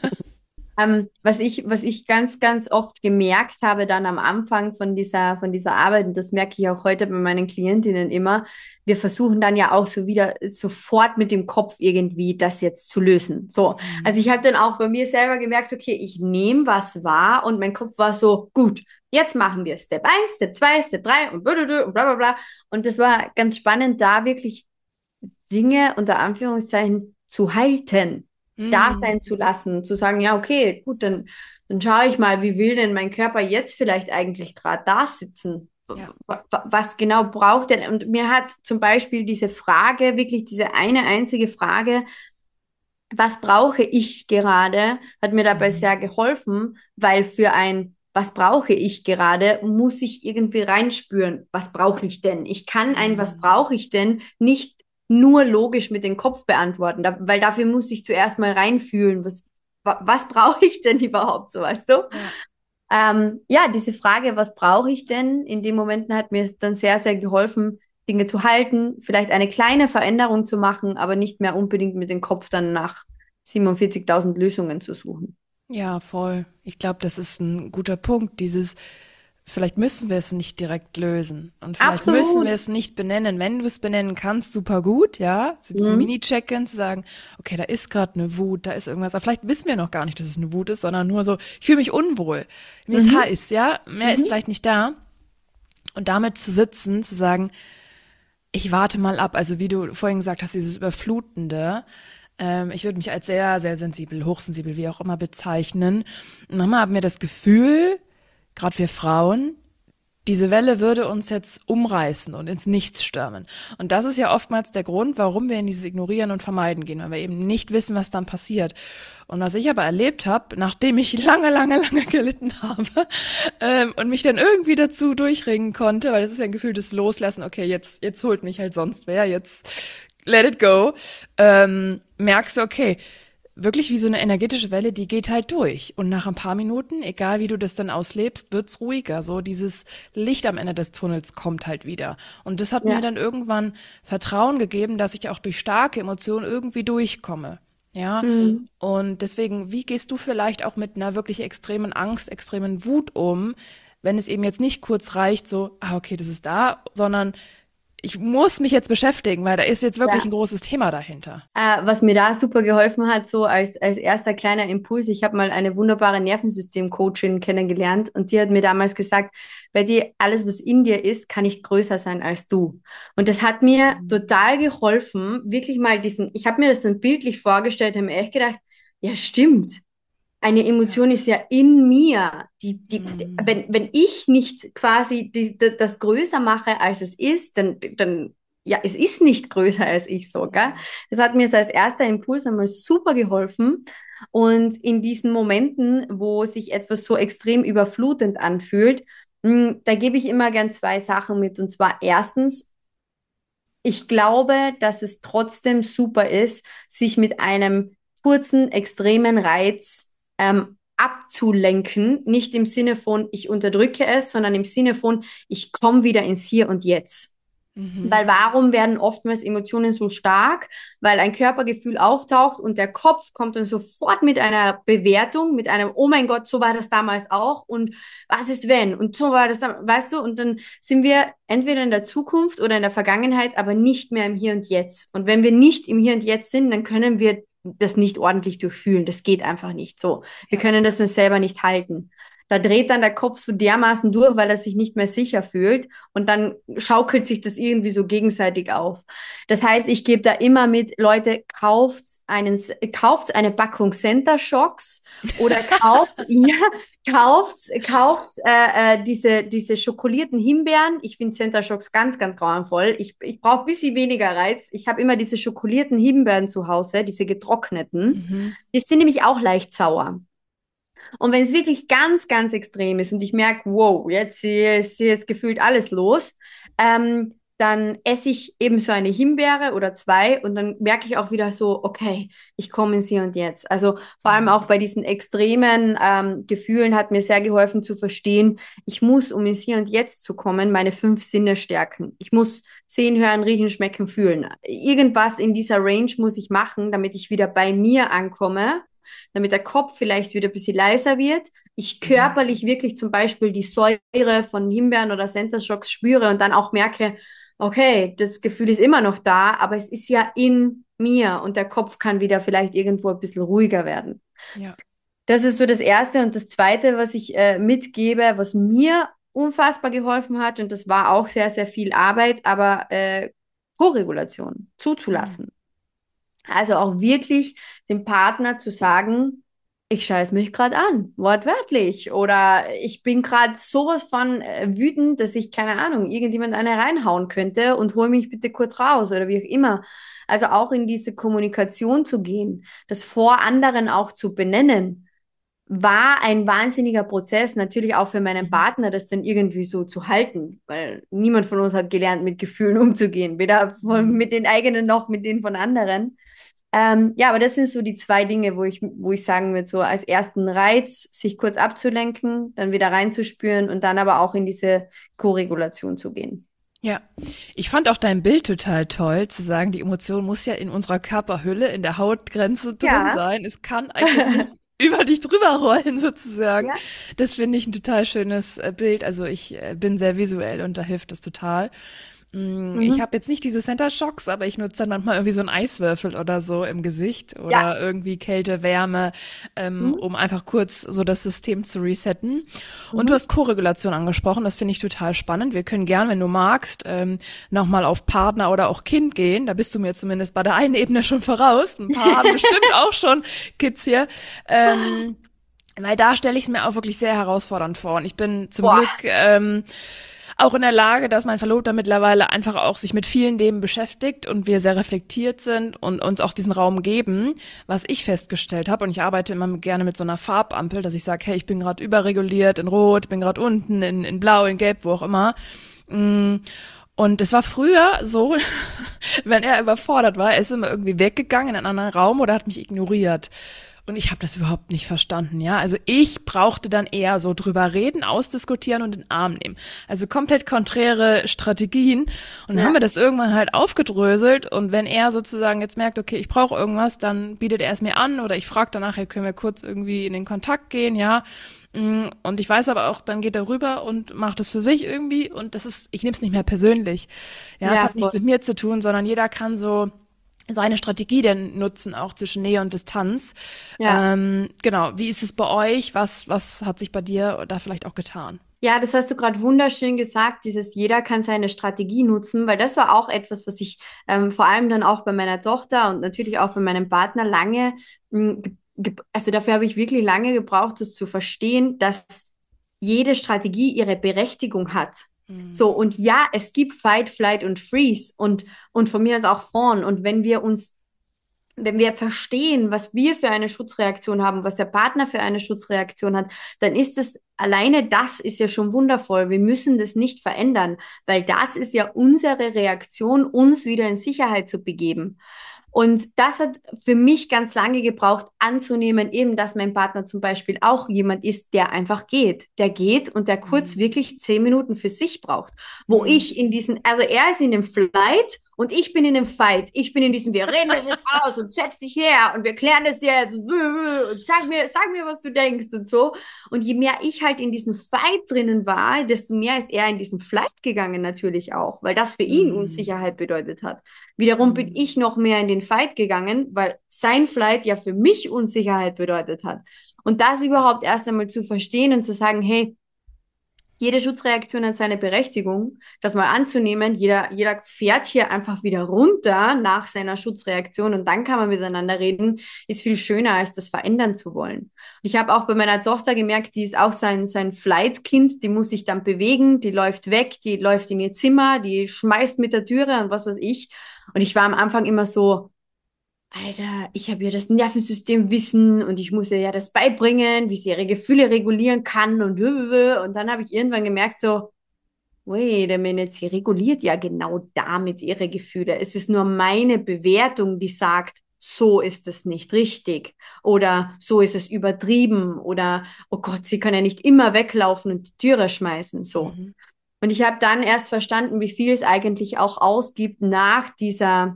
Ähm, was ich, was ich ganz, ganz oft gemerkt habe dann am Anfang von dieser, von dieser Arbeit, und das merke ich auch heute bei meinen Klientinnen immer, wir versuchen dann ja auch so wieder sofort mit dem Kopf irgendwie das jetzt zu lösen. So, also ich habe dann auch bei mir selber gemerkt, okay, ich nehme was wahr und mein Kopf war so, gut, jetzt machen wir Step eins, Step zwei, Step drei und blablabla und bla bla bla. Und das war ganz spannend, da wirklich Dinge unter Anführungszeichen zu halten, da Hm. sein zu lassen, zu sagen, ja, okay, gut, dann, dann schaue ich mal, wie will denn mein Körper jetzt vielleicht eigentlich gerade da sitzen? Ja. Was genau braucht denn? Und mir hat zum Beispiel diese Frage, wirklich diese eine einzige Frage, was brauche ich gerade, hat mir dabei Mhm. sehr geholfen, weil für ein was brauche ich gerade, muss ich irgendwie reinspüren, was brauche ich denn? Ich kann ein was Mhm. brauche ich denn nicht nur logisch mit dem Kopf beantworten, da, weil dafür muss ich zuerst mal reinfühlen, was, wa, was brauche ich denn überhaupt, so weißt du? Ja. Ähm, ja, diese Frage, was brauche ich denn, in den Momenten hat mir dann sehr, sehr geholfen, Dinge zu halten, vielleicht eine kleine Veränderung zu machen, aber nicht mehr unbedingt mit dem Kopf dann nach siebenundvierzigtausend Lösungen zu suchen. Ja, voll. Ich glaube, das ist ein guter Punkt. Dieses, vielleicht müssen wir es nicht direkt lösen und vielleicht müssen Absolut. wir es nicht benennen. Wenn du es benennen kannst, super gut, ja. So diese Mhm. Mini-Check-in zu sagen, okay, da ist gerade eine Wut, da ist irgendwas. Aber vielleicht wissen wir noch gar nicht, dass es eine Wut ist, sondern nur so, ich fühle mich unwohl. Mir ist Mhm. heiß, ja. Mehr ist Mhm. vielleicht nicht da. Und damit zu sitzen, zu sagen, ich warte mal ab. Also wie du vorhin gesagt hast, dieses Überflutende. Ähm, ich würde mich als sehr, sehr sensibel, hochsensibel, wie auch immer bezeichnen. Und manchmal haben wir das Gefühl, gerade wir Frauen, diese Welle würde uns jetzt umreißen und ins Nichts stürmen. Und das ist ja oftmals der Grund, warum wir in dieses Ignorieren und Vermeiden gehen, weil wir eben nicht wissen, was dann passiert. Und was ich aber erlebt habe, nachdem ich lange, lange, lange gelitten habe ähm, und mich dann irgendwie dazu durchringen konnte, weil das ist ja ein gefühltes Loslassen, okay, jetzt, jetzt holt mich halt sonst wer, jetzt let it go, ähm, merkst du, okay, wirklich wie so eine energetische Welle, die geht halt durch. Und nach ein paar Minuten, egal wie du das dann auslebst, wird's ruhiger. So dieses Licht am Ende des Tunnels kommt halt wieder. Und das hat mir Ja. dann irgendwann Vertrauen gegeben, dass ich auch durch starke Emotionen irgendwie durchkomme. Ja. Mhm. Und deswegen, wie gehst du vielleicht auch mit einer wirklich extremen Angst, extremen Wut um, wenn es eben jetzt nicht kurz reicht, so, ah, okay, das ist da, sondern ich muss mich jetzt beschäftigen, weil da ist jetzt wirklich Ja. ein großes Thema dahinter. Äh, was mir da super geholfen hat, so als, als erster kleiner Impuls, ich habe mal eine wunderbare Nervensystem-Coachin kennengelernt und die hat mir damals gesagt, bei dir, alles, was in dir ist, kann nicht größer sein als du. Und das hat mir total geholfen, wirklich mal diesen, ich habe mir das dann bildlich vorgestellt, habe mir echt gedacht, ja, stimmt. Eine Ja. Emotion ist ja in mir. Die, die, Mhm. wenn, wenn ich nicht quasi die, die, das größer mache, als es ist, dann, dann, ja, es ist nicht größer als ich so, gell? Das hat mir so als erster Impuls einmal super geholfen. Und in diesen Momenten, wo sich etwas so extrem überflutend anfühlt, mh, da gebe ich immer gern zwei Sachen mit. Und zwar erstens, ich glaube, dass es trotzdem super ist, sich mit einem kurzen, extremen Reiz ähm, abzulenken. Nicht im Sinne von, ich unterdrücke es, sondern im Sinne von, ich komme wieder ins Hier und Jetzt. Mhm. Weil warum werden oftmals Emotionen so stark? Weil ein Körpergefühl auftaucht und der Kopf kommt dann sofort mit einer Bewertung, mit einem, oh mein Gott, so war das damals auch und was ist wenn? Und so war das damals, weißt du? Und dann sind wir entweder in der Zukunft oder in der Vergangenheit, aber nicht mehr im Hier und Jetzt. Und wenn wir nicht im Hier und Jetzt sind, dann können wir das nicht ordentlich durchfühlen. Das geht einfach nicht so. Wir Ja. können das dann selber nicht halten. Da dreht dann der Kopf so dermaßen durch, weil er sich nicht mehr sicher fühlt. Und dann schaukelt sich das irgendwie so gegenseitig auf. Das heißt, ich gebe da immer mit, Leute, kauft einen, kauft eine Packung Center Shocks oder kauft, ja, kauft, kauft äh, äh, diese, diese schokolierten Himbeeren. Ich finde Center Shocks ganz, ganz grauenvoll. Ich, ich brauche ein bisschen weniger Reiz. Ich habe immer diese schokolierten Himbeeren zu Hause, diese getrockneten. Mhm. Die sind nämlich auch leicht sauer. Und wenn es wirklich ganz, ganz extrem ist und ich merke, wow, jetzt ist jetzt gefühlt alles los, ähm, dann esse ich eben so eine Himbeere oder zwei und dann merke ich auch wieder so, okay, ich komme ins Hier und Jetzt. Also vor allem auch bei diesen extremen ähm, Gefühlen hat mir sehr geholfen zu verstehen, ich muss, um ins Hier und Jetzt zu kommen, meine fünf Sinne stärken. Ich muss sehen, hören, riechen, schmecken, fühlen. Irgendwas in dieser Range muss ich machen, damit ich wieder bei mir ankomme, damit der Kopf vielleicht wieder ein bisschen leiser wird. Ich Mhm. körperlich wirklich zum Beispiel die Säure von Himbeeren oder Center Shocks spüre und dann auch merke, okay, das Gefühl ist immer noch da, aber es ist ja in mir und der Kopf kann wieder vielleicht irgendwo ein bisschen ruhiger werden. Ja. Das ist so das Erste. Und das Zweite, was ich äh, mitgebe, was mir unfassbar geholfen hat, und das war auch sehr, sehr viel Arbeit, aber äh, Koregulation Mhm. zuzulassen. Also auch wirklich dem Partner zu sagen, ich scheiß mich gerade an, wortwörtlich. Oder ich bin gerade sowas von äh, wütend, dass ich, keine Ahnung, irgendjemand eine reinhauen könnte und hol mich bitte kurz raus oder wie auch immer. Also auch in diese Kommunikation zu gehen, das vor anderen auch zu benennen, war ein wahnsinniger Prozess, natürlich auch für meinen Mhm. Partner, das dann irgendwie so zu halten, weil niemand von uns hat gelernt, mit Gefühlen umzugehen, weder von, Mhm. mit den eigenen noch mit denen von anderen. Ähm, ja, aber das sind so die zwei Dinge, wo ich, wo ich sagen würde, so als ersten Reiz, sich kurz abzulenken, dann wieder reinzuspüren und dann aber auch in diese Koregulation zu gehen. Ja, ich fand auch dein Bild total toll, zu sagen, die Emotion muss ja in unserer Körperhülle, in der Hautgrenze drin Ja. sein. Es kann eigentlich nicht über dich drüber rollen sozusagen. Ja. Das finde ich ein total schönes äh, Bild. Also ich äh, bin sehr visuell und da hilft es total. Mm, Ich Mhm. habe jetzt nicht diese Center Shocks, aber ich nutze dann manchmal irgendwie so einen Eiswürfel oder so im Gesicht Ja. oder irgendwie Kälte, Wärme, ähm, Mhm. um einfach kurz so das System zu resetten. Und du Mhm. hast Koregulation angesprochen, das finde ich total spannend. Wir können gern, wenn du magst, ähm, nochmal auf Partner oder auch Kind gehen. Da bist du mir zumindest bei der einen Ebene schon voraus. Ein paar haben bestimmt auch schon Kids hier. Ähm, weil da stelle ich es mir auch wirklich sehr herausfordernd vor. Und ich bin zum Boah. Glück ähm, auch in der Lage, dass mein Verlobter mittlerweile einfach auch sich mit vielen Themen beschäftigt und wir sehr reflektiert sind und uns auch diesen Raum geben, was ich festgestellt habe. Und ich arbeite immer gerne mit so einer Farbampel, dass ich sage, hey, ich bin gerade überreguliert in Rot, bin gerade unten in, in Blau, in Gelb, wo auch immer. Mm. Und es war früher so, wenn er überfordert war, er ist immer irgendwie weggegangen in einen anderen Raum oder hat mich ignoriert. Und ich habe das überhaupt nicht verstanden, ja. Also ich brauchte dann eher so drüber reden, ausdiskutieren und in den Arm nehmen. Also komplett konträre Strategien. Und dann Ja. haben wir das irgendwann halt aufgedröselt. Und wenn er sozusagen jetzt merkt, okay, ich brauche irgendwas, dann bietet er es mir an oder ich frage danach, hey, können wir kurz irgendwie in den Kontakt gehen, ja. Und ich weiß aber auch, dann geht er rüber und macht es für sich irgendwie. Und das ist, ich nehme es nicht mehr persönlich. Ja, es Ja, hat nichts voll. mit mir zu tun, sondern jeder kann so seine Strategie denn nutzen, auch zwischen Nähe und Distanz. Ja. Ähm, genau, wie ist es bei euch? Was, was hat sich bei dir da vielleicht auch getan? Ja, das hast du gerade wunderschön gesagt, dieses jeder kann seine Strategie nutzen, weil das war auch etwas, was ich ähm, vor allem dann auch bei meiner Tochter und natürlich auch bei meinem Partner lange, mh, ge- ge- also dafür habe ich wirklich lange gebraucht, das zu verstehen, dass jede Strategie ihre Berechtigung hat. Hm. So, und ja, es gibt Fight, Flight und Freeze und, und von mir aus auch Fawn. Und wenn wir uns wenn wir verstehen, was wir für eine Schutzreaktion haben, was der Partner für eine Schutzreaktion hat, dann ist es alleine das ist ja schon wundervoll. Wir müssen das nicht verändern, weil das ist ja unsere Reaktion, uns wieder in Sicherheit zu begeben. Und das hat für mich ganz lange gebraucht, anzunehmen, eben, dass mein Partner zum Beispiel auch jemand ist, der einfach geht. Der geht und der kurz Hm. wirklich zehn Minuten für sich braucht. Wo Hm. ich in diesen, also er ist in dem Flight und ich bin in dem Fight. Ich bin in diesem, wir reden das jetzt aus und setz dich her und wir klären das jetzt und, und sag mir, sag mir, was du denkst und so. Und je mehr ich halt in diesem Fight drinnen war, desto mehr ist er in diesen Flight gegangen natürlich auch, weil das für ihn Hm. Unsicherheit bedeutet hat. Wiederum bin Hm. ich noch mehr in den Fight gegangen, weil sein Flight ja für mich Unsicherheit bedeutet hat. Und das überhaupt erst einmal zu verstehen und zu sagen, hey, jede Schutzreaktion hat seine Berechtigung, das mal anzunehmen. Jeder, jeder fährt hier einfach wieder runter nach seiner Schutzreaktion und dann kann man miteinander reden, ist viel schöner, als das verändern zu wollen. Ich habe auch bei meiner Tochter gemerkt, die ist auch so ein, so ein Flight-Kind, die muss sich dann bewegen, die läuft weg, die läuft in ihr Zimmer, die schmeißt mit der Türe und was weiß ich. Und ich war am Anfang immer so, Alter, ich habe ja das Nervensystemwissen und ich muss ihr ja das beibringen, wie sie ihre Gefühle regulieren kann und und dann habe ich irgendwann gemerkt so, wait a minute, sie reguliert ja genau damit ihre Gefühle. Es ist nur meine Bewertung, die sagt, so ist es nicht richtig oder so ist es übertrieben oder oh Gott, sie kann ja nicht immer weglaufen und die Türe schmeißen, so. Mhm. Und ich habe dann erst verstanden, wie viel es eigentlich auch ausgibt nach dieser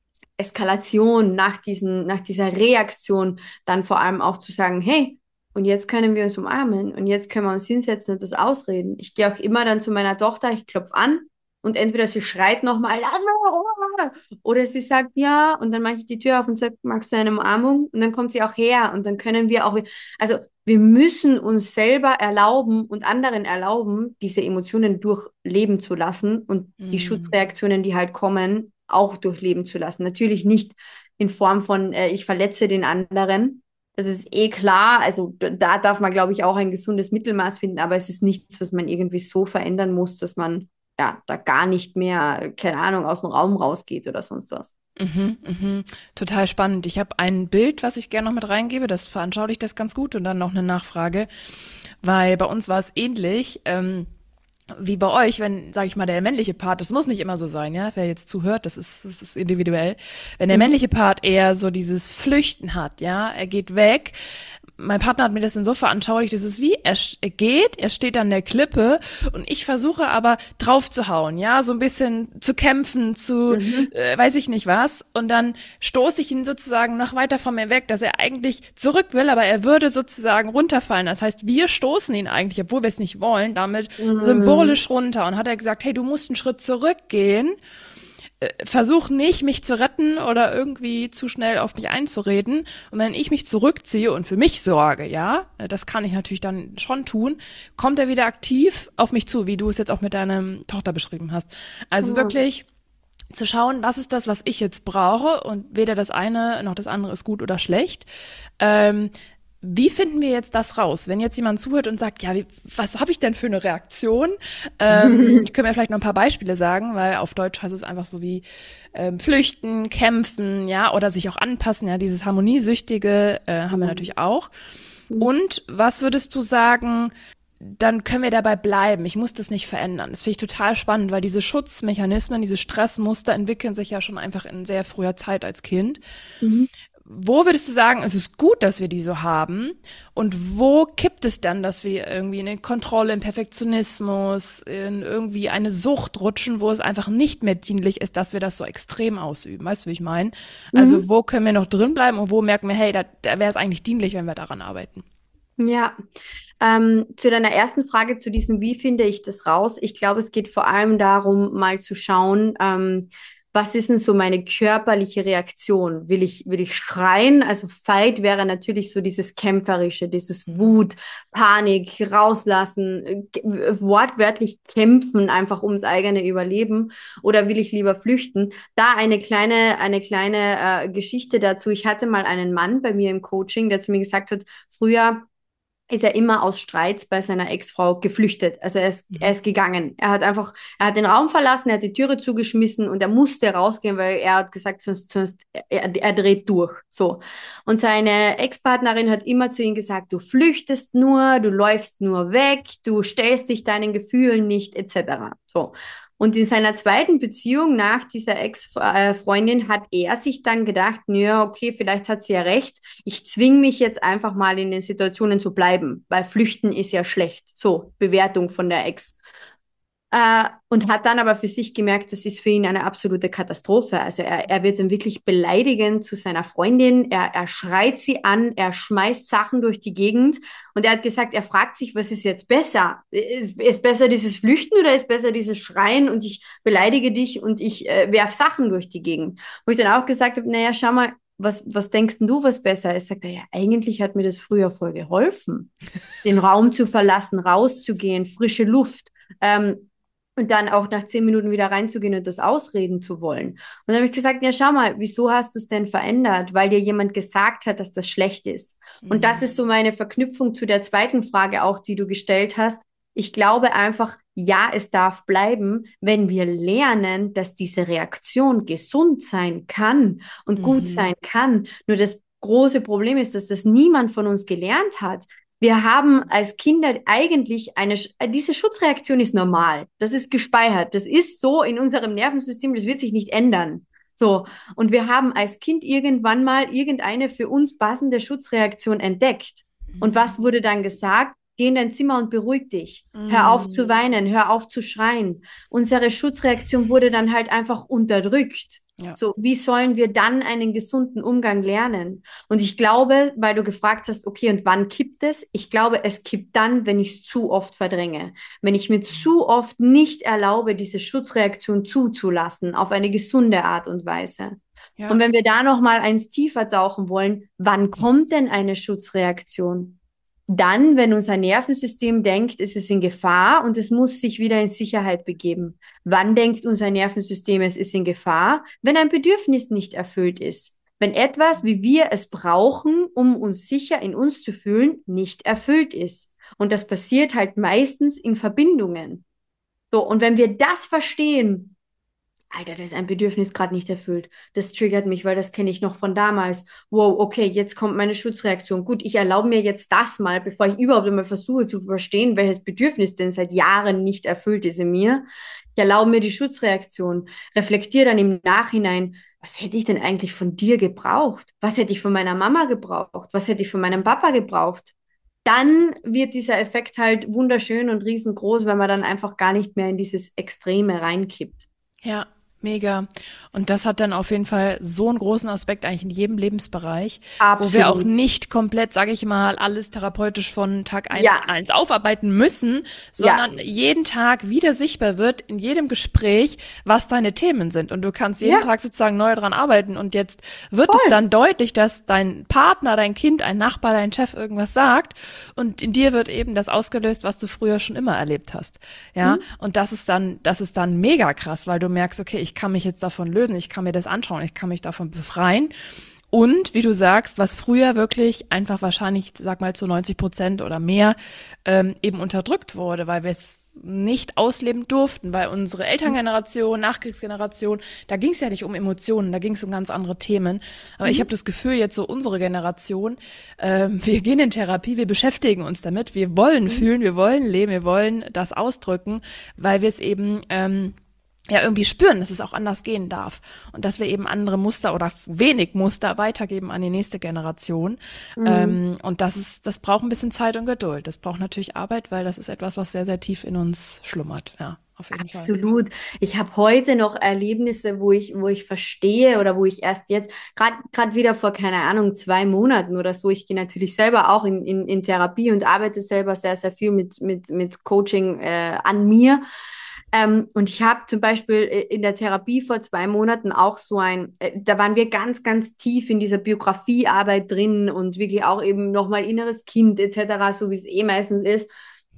Eskalation, nach diesen, nach dieser Reaktion, dann vor allem auch zu sagen, hey, und jetzt können wir uns umarmen und jetzt können wir uns hinsetzen und das ausreden. Ich gehe auch immer dann zu meiner Tochter, ich klopfe an und entweder sie schreit nochmal, lass mich Ruhe, oder sie sagt ja und dann mache ich die Tür auf und sage, magst du eine Umarmung? Und dann kommt sie auch her und dann können wir auch, also wir müssen uns selber erlauben und anderen erlauben, diese Emotionen durchleben zu lassen und die Mhm. Schutzreaktionen, die halt kommen, auch durchleben zu lassen. Natürlich nicht in Form von, äh, ich verletze den anderen. Das ist eh klar. Also da darf man, glaube ich, auch ein gesundes Mittelmaß finden, aber es ist nichts, was man irgendwie so verändern muss, dass man ja da gar nicht mehr, keine Ahnung, aus dem Raum rausgeht oder sonst was. Mhm, mhm. Total spannend. Ich habe ein Bild, was ich gerne noch mit reingebe, das veranschaulicht das ganz gut und dann noch eine Nachfrage, weil bei uns war es ähnlich. Ähm, wie bei euch, wenn, sage ich mal, der männliche Part, das muss nicht immer so sein, ja, wer jetzt zuhört, das ist, das ist individuell, wenn der Mhm. männliche Part eher so dieses Flüchten hat, ja, er geht weg, mein Partner hat mir das dann so veranschaulicht, das ist wie, er, er geht, er steht an der Klippe und ich versuche aber drauf zu hauen, ja, so ein bisschen zu kämpfen, zu, mhm. äh, weiß ich nicht was, und dann stoße ich ihn sozusagen noch weiter von mir weg, dass er eigentlich zurück will, aber er würde sozusagen runterfallen. Das heißt, wir stoßen ihn eigentlich, obwohl wir es nicht wollen, damit mhm. symbolisch runter. Und hat er gesagt, hey, du musst einen Schritt zurückgehen, versuch nicht, mich zu retten oder irgendwie zu schnell auf mich einzureden. Und wenn ich mich zurückziehe und für mich sorge, ja, das kann ich natürlich dann schon tun, kommt er wieder aktiv auf mich zu, wie du es jetzt auch mit deiner Tochter beschrieben hast. Also ja. wirklich zu schauen, was ist das, was ich jetzt brauche, und weder das eine noch das andere ist gut oder schlecht. Ähm, Wie finden wir jetzt das raus? Wenn jetzt jemand zuhört und sagt, ja, wie, was habe ich denn für eine Reaktion? Ähm, können wir vielleicht noch ein paar Beispiele sagen, weil auf Deutsch heißt es einfach so wie ähm, flüchten, kämpfen, ja, oder sich auch anpassen, ja, dieses Harmoniesüchtige äh, haben wir natürlich auch. Und was würdest du sagen, dann können wir dabei bleiben. Ich muss das nicht verändern. Das finde ich total spannend, weil diese Schutzmechanismen, diese Stressmuster entwickeln sich ja schon einfach in sehr früher Zeit als Kind. Mhm. Wo würdest du sagen, es ist gut, dass wir die so haben? Und wo kippt es dann, dass wir irgendwie in eine Kontrolle, in Perfektionismus, in irgendwie eine Sucht rutschen, wo es einfach nicht mehr dienlich ist, dass wir das so extrem ausüben? Weißt du, wie ich meine? Also mhm. wo können wir noch drin bleiben und wo merken wir, hey, da, da wäre es eigentlich dienlich, wenn wir daran arbeiten? Ja, ähm, zu deiner ersten Frage, zu diesem, wie finde ich das raus? Ich glaube, es geht vor allem darum, mal zu schauen, ähm, was ist denn so meine körperliche Reaktion? Will ich, will ich schreien? Also Fight wäre natürlich so dieses Kämpferische, dieses Wut, Panik, rauslassen, wortwörtlich kämpfen, einfach ums eigene Überleben. Oder will ich lieber flüchten? Da eine kleine, eine kleine äh, Geschichte dazu. Ich hatte mal einen Mann bei mir im Coaching, der zu mir gesagt hat, früher ist er immer aus Streits bei seiner Ex-Frau geflüchtet. Also er ist, mhm. er ist gegangen. Er hat einfach, er hat den Raum verlassen, er hat die Türe zugeschmissen und er musste rausgehen, weil er hat gesagt, sonst, sonst er, er dreht durch. So. Und seine Ex-Partnerin hat immer zu ihm gesagt, du flüchtest nur, du läufst nur weg, du stellst dich deinen Gefühlen nicht, et cetera. So. Und in seiner zweiten Beziehung nach dieser Ex-Freundin hat er sich dann gedacht, ja, okay, vielleicht hat sie ja recht. Ich zwinge mich jetzt einfach mal in den Situationen zu bleiben, weil Flüchten ist ja schlecht. So, Bewertung von der Ex. Äh, und hat dann aber für sich gemerkt, das ist für ihn eine absolute Katastrophe. Also er, er wird dann wirklich beleidigend zu seiner Freundin, er, er schreit sie an, er schmeißt Sachen durch die Gegend und er hat gesagt, er fragt sich, was ist jetzt besser? Ist, ist besser dieses Flüchten oder ist besser dieses Schreien und ich beleidige dich und ich äh, werf Sachen durch die Gegend? Wo ich dann auch gesagt habe, naja, schau mal, was, was denkst denn du, was besser ist? Sagt er, ja, eigentlich hat mir das früher voll geholfen, den Raum zu verlassen, rauszugehen, frische Luft, ähm, und dann auch nach zehn Minuten wieder reinzugehen und das ausreden zu wollen. Und dann habe ich gesagt, ja, schau mal, wieso hast du es denn verändert? Weil dir jemand gesagt hat, dass das schlecht ist. Mhm. Und das ist so meine Verknüpfung zu der zweiten Frage auch, die du gestellt hast. Ich glaube einfach, ja, es darf bleiben, wenn wir lernen, dass diese Reaktion gesund sein kann und mhm. gut sein kann. Nur das große Problem ist, dass das niemand von uns gelernt hat. Wir haben als Kinder eigentlich eine, diese Schutzreaktion ist normal. Das ist gespeichert. Das ist so in unserem Nervensystem, das wird sich nicht ändern. So. Und wir haben als Kind irgendwann mal irgendeine für uns passende Schutzreaktion entdeckt. Und was wurde dann gesagt? Geh in dein Zimmer und beruhig dich. Hör auf zu weinen, hör auf zu schreien. Unsere Schutzreaktion wurde dann halt einfach unterdrückt. Ja. So, wie sollen wir dann einen gesunden Umgang lernen? Und ich glaube, weil du gefragt hast, okay, und wann kippt es? Ich glaube, es kippt dann, wenn ich es zu oft verdränge. Wenn ich mir zu oft nicht erlaube, diese Schutzreaktion zuzulassen, auf eine gesunde Art und Weise. Ja. Und wenn wir da nochmal eins tiefer tauchen wollen, wann kommt denn eine Schutzreaktion? Dann, wenn unser Nervensystem denkt, es ist in Gefahr und es muss sich wieder in Sicherheit begeben. Wann denkt unser Nervensystem, es ist in Gefahr? Wenn ein Bedürfnis nicht erfüllt ist. Wenn etwas, wie wir es brauchen, um uns sicher in uns zu fühlen, nicht erfüllt ist. Und das passiert halt meistens in Verbindungen. So, und wenn wir das verstehen, Alter, da ist ein Bedürfnis gerade nicht erfüllt. Das triggert mich, weil das kenne ich noch von damals. Wow, okay, jetzt kommt meine Schutzreaktion. Gut, ich erlaube mir jetzt das mal, bevor ich überhaupt einmal versuche zu verstehen, welches Bedürfnis denn seit Jahren nicht erfüllt ist in mir. Ich erlaube mir die Schutzreaktion, reflektiere dann im Nachhinein, was hätte ich denn eigentlich von dir gebraucht? Was hätte ich von meiner Mama gebraucht? Was hätte ich von meinem Papa gebraucht? Dann wird dieser Effekt halt wunderschön und riesengroß, weil man dann einfach gar nicht mehr in dieses Extreme reinkippt. Ja, mega. Und das hat dann auf jeden Fall so einen großen Aspekt eigentlich in jedem Lebensbereich, Absolut. wo wir auch nicht komplett, sage ich mal, alles therapeutisch von Tag eins Ja. eins aufarbeiten müssen, sondern Ja. jeden Tag wieder sichtbar wird in jedem Gespräch, was deine Themen sind. Und du kannst jeden Ja. Tag sozusagen neu dran arbeiten. Und jetzt wird Voll. es dann deutlich, dass dein Partner, dein Kind, ein Nachbar, dein Chef irgendwas sagt. Und in dir wird eben das ausgelöst, was du früher schon immer erlebt hast. Ja. Mhm. Und das ist dann, das ist dann mega krass, weil du merkst, okay, ich kann mich jetzt davon lösen, ich kann mir das anschauen, ich kann mich davon befreien. Und wie du sagst, was früher wirklich einfach wahrscheinlich, sag mal zu neunzig Prozent oder mehr, ähm, eben unterdrückt wurde, weil wir es nicht ausleben durften, weil unsere Elterngeneration, Nachkriegsgeneration, da ging es ja nicht um Emotionen, da ging es um ganz andere Themen. Aber Mhm. ich habe das Gefühl, jetzt so unsere Generation, ähm, wir gehen in Therapie, wir beschäftigen uns damit, wir wollen Mhm. fühlen, wir wollen leben, wir wollen das ausdrücken, weil wir es eben ähm, ja irgendwie spüren, dass es auch anders gehen darf und dass wir eben andere Muster oder wenig Muster weitergeben an die nächste Generation. Mhm. Ähm, und das ist, das braucht ein bisschen Zeit und Geduld. Das braucht natürlich Arbeit, weil das ist etwas, was sehr, sehr tief in uns schlummert. Ja, auf jeden Fall. Absolut. Ich habe heute noch Erlebnisse, wo ich, wo ich verstehe oder wo ich erst jetzt, gerade gerade wieder vor, keine Ahnung, zwei Monaten oder so, ich gehe natürlich selber auch in, in, in Therapie und arbeite selber sehr, sehr viel mit, mit, mit Coaching äh, an mir. Ähm, und ich habe zum Beispiel in der Therapie vor zwei Monaten auch so ein, äh, da waren wir ganz, ganz tief in dieser Biografiearbeit drin und wirklich auch eben nochmal inneres Kind et cetera, so wie es eh meistens ist.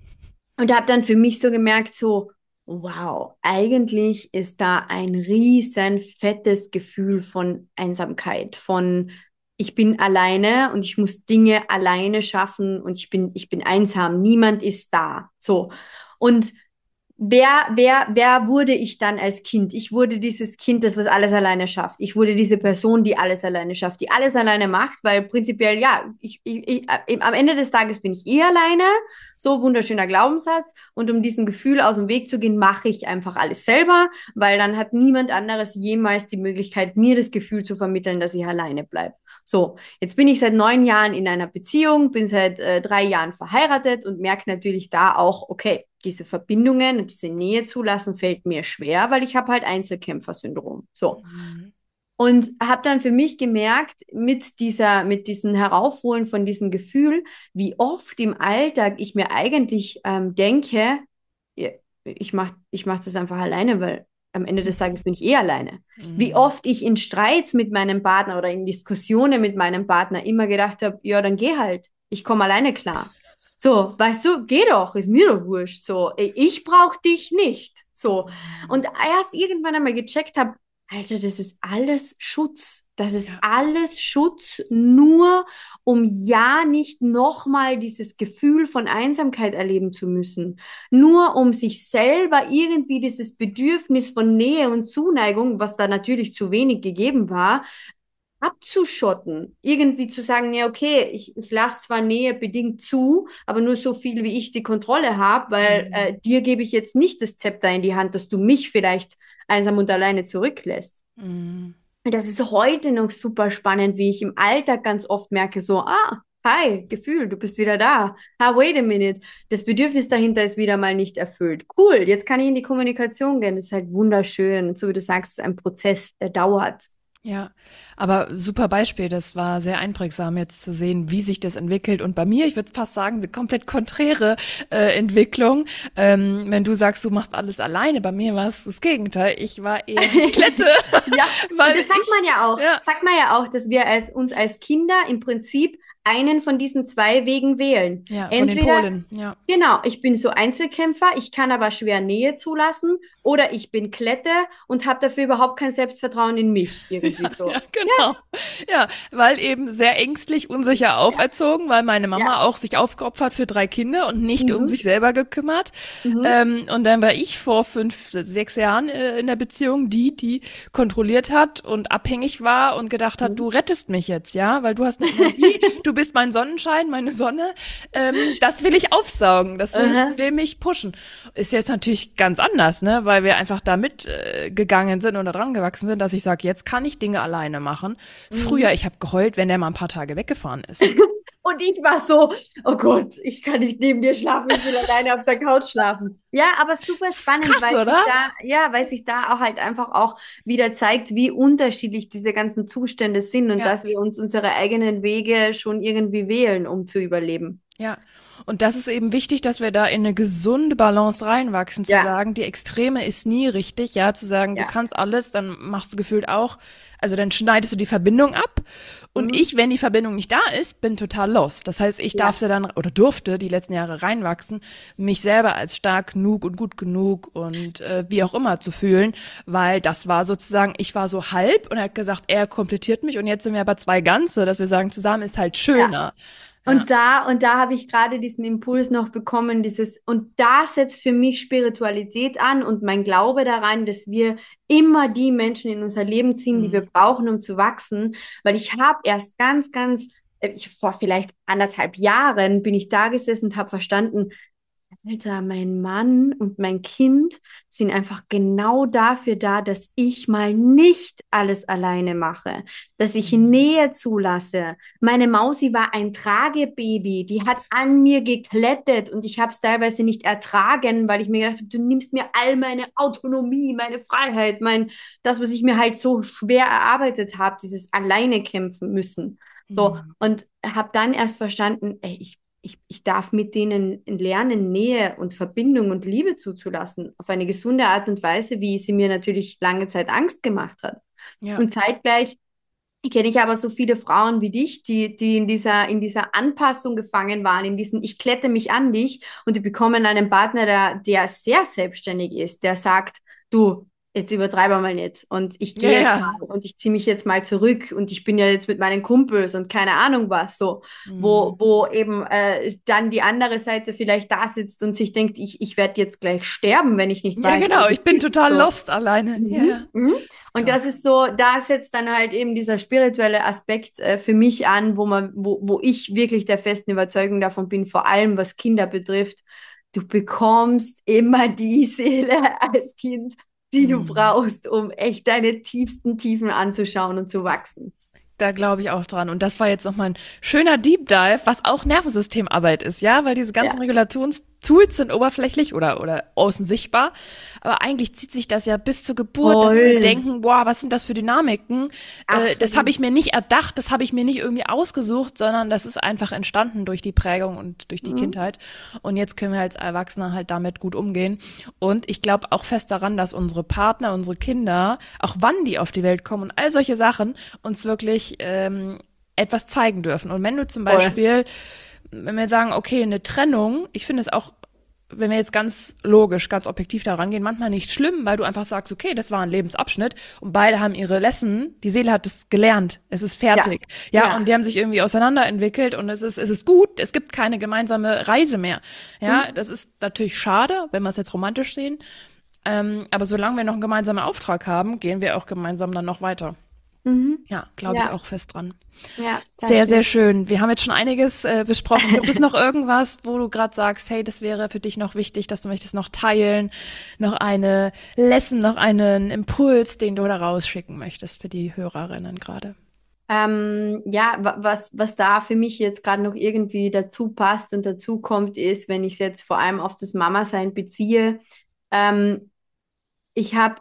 Und habe dann für mich so gemerkt, so, wow, eigentlich ist da ein riesen fettes Gefühl von Einsamkeit, von ich bin alleine und ich muss Dinge alleine schaffen und ich bin, ich bin einsam, niemand ist da. So. Und Wer, wer, wer wurde ich dann als Kind? Ich wurde dieses Kind, das was alles alleine schafft. Ich wurde diese Person, die alles alleine schafft, die alles alleine macht, weil prinzipiell, ja, ich, ich, ich, am Ende des Tages bin ich eh alleine. So wunderschöner Glaubenssatz. Und um diesem Gefühl aus dem Weg zu gehen, mache ich einfach alles selber, weil dann hat niemand anderes jemals die Möglichkeit, mir das Gefühl zu vermitteln, dass ich alleine bleibe. So, jetzt bin ich seit neun Jahren in einer Beziehung, bin seit äh, drei Jahren verheiratet und merke natürlich da auch, okay, diese Verbindungen und diese Nähe zulassen fällt mir schwer, weil ich habe halt Einzelkämpfersyndrom. So. Mhm. Und habe dann für mich gemerkt, mit dieser, mit diesem Heraufholen von diesem Gefühl, wie oft im Alltag ich mir eigentlich ähm, denke, ja, ich mache ich mach das einfach alleine, weil am Ende des Tages bin ich eh alleine. Mhm. Wie oft ich in Streits mit meinem Partner oder in Diskussionen mit meinem Partner immer gedacht habe, ja, dann geh halt, ich komme alleine klar. So, weißt du, geh doch, ist mir doch wurscht. So, ich brauche dich nicht. So. Und erst irgendwann einmal gecheckt habe, Alter, das ist alles Schutz. Das ist Ja. alles Schutz, nur um ja nicht nochmal dieses Gefühl von Einsamkeit erleben zu müssen. Nur um sich selber irgendwie dieses Bedürfnis von Nähe und Zuneigung, was da natürlich zu wenig gegeben war, abzuschotten, irgendwie zu sagen, ja, okay, ich, ich lasse zwar Nähe bedingt zu, aber nur so viel, wie ich die Kontrolle habe, weil Mhm. äh, dir gebe ich jetzt nicht das Zepter in die Hand, dass du mich vielleicht einsam und alleine zurücklässt. Mhm. Und das ist heute noch super spannend, wie ich im Alltag ganz oft merke, so, ah, hi, Gefühl, du bist wieder da. Ah, wait a minute, das Bedürfnis dahinter ist wieder mal nicht erfüllt. Cool, jetzt kann ich in die Kommunikation gehen, das ist halt wunderschön. Und so wie du sagst, es ist ein Prozess, der dauert. Ja, aber super Beispiel, das war sehr einprägsam jetzt zu sehen, wie sich das entwickelt. Und bei mir, ich würde fast sagen, eine komplett konträre äh, Entwicklung. Ähm, wenn du sagst, du machst alles alleine, bei mir war es das Gegenteil. Ich war eher die Klette. Ja, weil das sagt ich, man ja auch. Ja. Sagt man ja auch, dass wir als, uns als Kinder im Prinzip einen von diesen zwei Wegen wählen. Ja, von den Entweder, Polen, ja. genau, ich bin so Einzelkämpfer, ich kann aber schwer Nähe zulassen, oder ich bin Klette und habe dafür überhaupt kein Selbstvertrauen in mich, irgendwie so. Ja, genau. Ja, weil eben sehr ängstlich, unsicher auferzogen, weil meine Mama Ja. auch sich aufgeopfert für drei Kinder und nicht Mhm. um sich selber gekümmert. Mhm. Ähm, und dann war ich vor fünf, sechs Jahren äh, in der Beziehung die, die kontrolliert hat und abhängig war und gedacht hat, Mhm. du rettest mich jetzt, ja, weil du hast eine Energie, du du bist mein Sonnenschein, meine Sonne. Ähm, das will ich aufsaugen, das will, Aha. ich, will mich pushen. Ist jetzt natürlich ganz anders, ne, weil wir einfach da mitgegangen sind und da dran gewachsen sind, dass ich sage, jetzt kann ich Dinge alleine machen. Mhm. Früher, ich habe geheult, wenn der mal ein paar Tage weggefahren ist. Und ich war so, oh Gott, ich kann nicht neben dir schlafen, ich will alleine auf der Couch schlafen. Ja, aber super spannend, Krass, weil sich oder? da, ja, weil sich da auch halt einfach auch wieder zeigt, wie unterschiedlich diese ganzen Zustände sind und Ja. dass wir uns unsere eigenen Wege schon irgendwie wählen, um zu überleben. Ja, und das ist eben wichtig, dass wir da in eine gesunde Balance reinwachsen, zu Ja, sagen, die Extreme ist nie richtig, ja, zu sagen, du ja. kannst alles, dann machst du gefühlt auch, also dann schneidest du die Verbindung ab und Mhm. ich, wenn die Verbindung nicht da ist, bin total lost. Das heißt, ich Ja. darf dann oder durfte die letzten Jahre reinwachsen, mich selber als stark genug und gut genug und äh, wie auch immer zu fühlen, weil das war sozusagen, ich war so halb und er hat gesagt, er komplettiert mich und jetzt sind wir aber zwei Ganze, dass wir sagen, zusammen ist halt Ja. schöner. Ja. Und da, und da habe ich gerade diesen Impuls noch bekommen, dieses, und da setzt für mich Spiritualität an und mein Glaube daran, dass wir immer die Menschen in unser Leben ziehen, die wir Mhm. brauchen, um zu wachsen. Weil ich habe erst ganz, ganz, äh, ich, vor vielleicht anderthalb Jahren bin ich da gesessen und habe verstanden, Alter, mein Mann und mein Kind sind einfach genau dafür da, dass ich mal nicht alles alleine mache, dass ich Nähe zulasse. Meine Mausi war ein Tragebaby, die hat an mir geklettet und ich habe es teilweise nicht ertragen, weil ich mir gedacht habe, du nimmst mir all meine Autonomie, meine Freiheit, mein, das, was ich mir halt so schwer erarbeitet habe, dieses alleine kämpfen müssen. So, Mhm. und habe dann erst verstanden, ey, ich ich, ich darf mit denen lernen, Nähe und Verbindung und Liebe zuzulassen, auf eine gesunde Art und Weise, wie sie mir natürlich lange Zeit Angst gemacht hat. Ja. Und zeitgleich kenne ich aber so viele Frauen wie dich, die, die in dieser, in dieser Anpassung gefangen waren, in diesem, ich klette mich an dich und die bekommen einen Partner, der, der sehr selbstständig ist, der sagt, du, jetzt übertreibe mal nicht und ich Ja, gehe jetzt mal ja. und ich ziehe mich jetzt mal zurück und ich bin ja jetzt mit meinen Kumpels und keine Ahnung was, so, wo, Mhm. wo eben äh, dann die andere Seite vielleicht da sitzt und sich denkt, ich, ich werde jetzt gleich sterben, wenn ich nicht Ja, weiß, wo genau. du Ich bin bist, total so. lost alleine. Ja, Mhm, ja. mhm. Ist Und das krass. ist so, da setzt dann halt eben dieser spirituelle Aspekt äh, für mich an, wo man, wo, wo ich wirklich der festen Überzeugung davon bin, vor allem was Kinder betrifft, du bekommst immer die Seele als Kind, die du Mhm. brauchst, um echt deine tiefsten Tiefen anzuschauen und zu wachsen. Da glaube ich auch dran. Und das war jetzt nochmal ein schöner Deep Dive, was auch Nervensystemarbeit ist, ja, weil diese ganzen Ja, Regulationstools sind oberflächlich oder, oder außen sichtbar. Aber eigentlich zieht sich das ja bis zur Geburt, dass wir voll. denken, boah, was sind das für Dynamiken? Äh, das habe Absolut. ich mir nicht erdacht, das habe ich mir nicht irgendwie ausgesucht, sondern das ist einfach entstanden durch die Prägung und durch die Mhm. Kindheit. Und jetzt können wir als Erwachsene halt damit gut umgehen. Und ich glaube auch fest daran, dass unsere Partner, unsere Kinder, auch wann die auf die Welt kommen und all solche Sachen, uns wirklich ähm, etwas zeigen dürfen. Und wenn du zum Voll. Beispiel, wenn wir sagen, okay, eine Trennung, ich finde es auch, wenn wir jetzt ganz logisch, ganz objektiv daran gehen, manchmal nicht schlimm, weil du einfach sagst, okay, das war ein Lebensabschnitt und beide haben ihre Lesson, die Seele hat es gelernt, es ist Ja, fertig. Ja, ja. und die haben sich irgendwie auseinanderentwickelt und es ist, es ist gut, es gibt keine gemeinsame Reise mehr. Ja, Mhm. das ist natürlich schade, wenn wir es jetzt romantisch sehen. Ähm, aber solange wir noch einen gemeinsamen Auftrag haben, gehen wir auch gemeinsam dann noch weiter. Mhm. Ja, glaube ich Ja, auch fest dran. ja, sehr Sehr, sehr schön. schön. Wir haben jetzt schon einiges äh, besprochen. Gibt es noch irgendwas, wo du gerade sagst, hey, das wäre für dich noch wichtig, dass du möchtest noch teilen, noch eine Lesson, noch einen Impuls, den du da rausschicken möchtest für die Hörerinnen gerade? Ähm, ja, wa- was, was da für mich jetzt gerade noch irgendwie dazu passt und dazu kommt, ist, wenn ich es jetzt vor allem auf das Mama-Sein beziehe, ähm, ich habe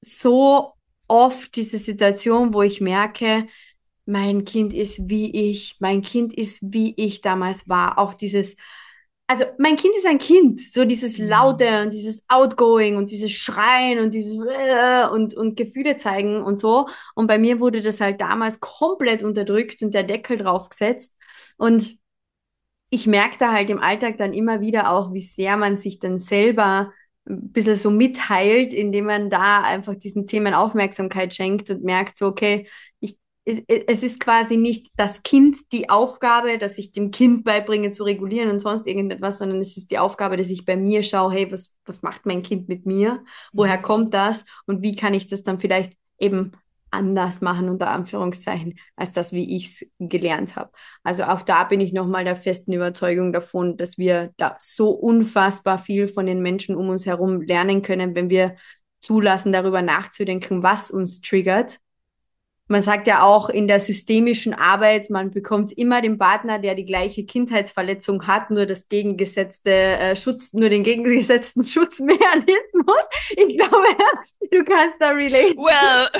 so oft diese Situation, wo ich merke, mein Kind ist wie ich, mein Kind ist wie ich damals war. Auch dieses, also mein Kind ist ein Kind, so dieses Mhm. Laute und dieses Outgoing und dieses Schreien und dieses äh, und, und Gefühle zeigen und so. Und bei mir wurde das halt damals komplett unterdrückt und der Deckel drauf gesetzt. Und ich merke da halt im Alltag dann immer wieder auch, wie sehr man sich dann selber ein bisschen so mitteilt, indem man da einfach diesen Themen Aufmerksamkeit schenkt und merkt so, okay, ich, es, es ist quasi nicht das Kind die Aufgabe, dass ich dem Kind beibringe zu regulieren und sonst irgendetwas, sondern es ist die Aufgabe, dass ich bei mir schaue, hey, was, was macht mein Kind mit mir? Woher Mhm. kommt das? Und wie kann ich das dann vielleicht eben anders machen, unter Anführungszeichen, als das, wie ich es gelernt habe. Also auch da bin ich nochmal der festen Überzeugung davon, dass wir da so unfassbar viel von den Menschen um uns herum lernen können, wenn wir zulassen, darüber nachzudenken, was uns triggert. Man sagt ja auch in der systemischen Arbeit, man bekommt immer den Partner, der die gleiche Kindheitsverletzung hat, nur das gegengesetzte äh, Schutz, nur den gegengesetzten Schutzmechanismus. Ich glaube, du kannst da relate. Well.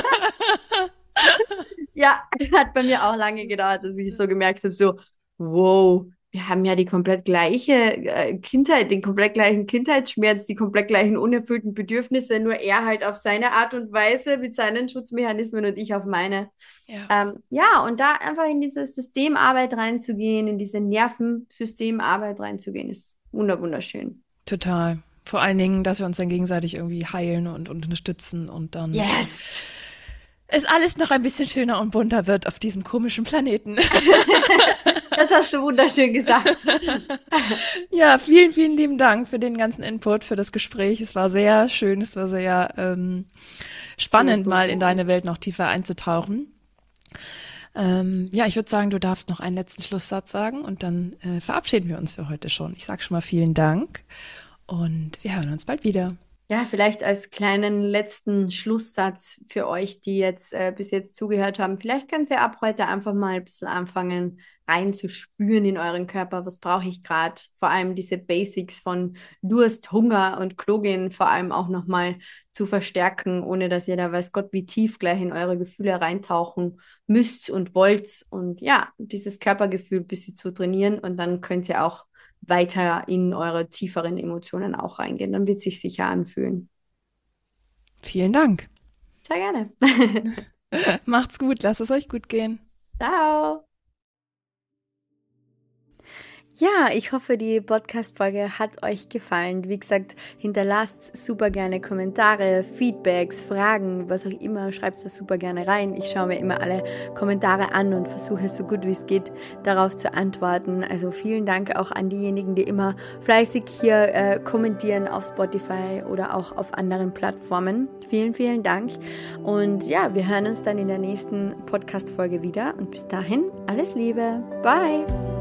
Ja, es hat bei mir auch lange gedauert, dass ich so gemerkt habe, so, wow, wir haben ja die komplett gleiche äh, Kindheit, den komplett gleichen Kindheitsschmerz, die komplett gleichen unerfüllten Bedürfnisse, nur er halt auf seine Art und Weise mit seinen Schutzmechanismen und ich auf meine. Ja. Ähm, ja, und da einfach in diese Systemarbeit reinzugehen, in diese Nervensystemarbeit reinzugehen, ist wunderschön. Total. Vor allen Dingen, dass wir uns dann gegenseitig irgendwie heilen und, und unterstützen und dann Yes! es alles noch ein bisschen schöner und bunter wird auf diesem komischen Planeten. Das hast du wunderschön gesagt. Ja, vielen, vielen lieben Dank für den ganzen Input, für das Gespräch. Es war sehr schön, es war sehr ähm, spannend, mal in deine Welt noch tiefer einzutauchen. Ähm, ja, ich würde sagen, du darfst noch einen letzten Schlusssatz sagen und dann äh, verabschieden wir uns für heute schon. Ich sage schon mal vielen Dank und wir hören uns bald wieder. Ja, vielleicht als kleinen letzten Schlusssatz für euch, die jetzt äh, bis jetzt zugehört haben. Vielleicht könnt ihr ab heute einfach mal ein bisschen anfangen, reinzuspüren in euren Körper. Was brauche ich gerade? Vor allem diese Basics von Durst, Hunger und Klo gehen vor allem auch nochmal zu verstärken, ohne dass ihr da weiß Gott, wie tief gleich in eure Gefühle reintauchen müsst und wollt. Und ja, dieses Körpergefühl ein bisschen zu trainieren und dann könnt ihr auch weiter in eure tieferen Emotionen auch reingehen. Dann wird es sich sicher anfühlen. Vielen Dank. Sehr gerne. Macht's gut, lasst es euch gut gehen. Ciao. Ja, ich hoffe, die Podcast-Folge hat euch gefallen. Wie gesagt, hinterlasst super gerne Kommentare, Feedbacks, Fragen, was auch immer. Schreibt das super gerne rein. Ich schaue mir immer alle Kommentare an und versuche so gut wie es geht, darauf zu antworten. Also vielen Dank auch an diejenigen, die immer fleißig hier äh, kommentieren auf Spotify oder auch auf anderen Plattformen. Vielen, vielen Dank. Und ja, wir hören uns dann in der nächsten Podcast-Folge wieder. Und bis dahin, alles Liebe. Bye.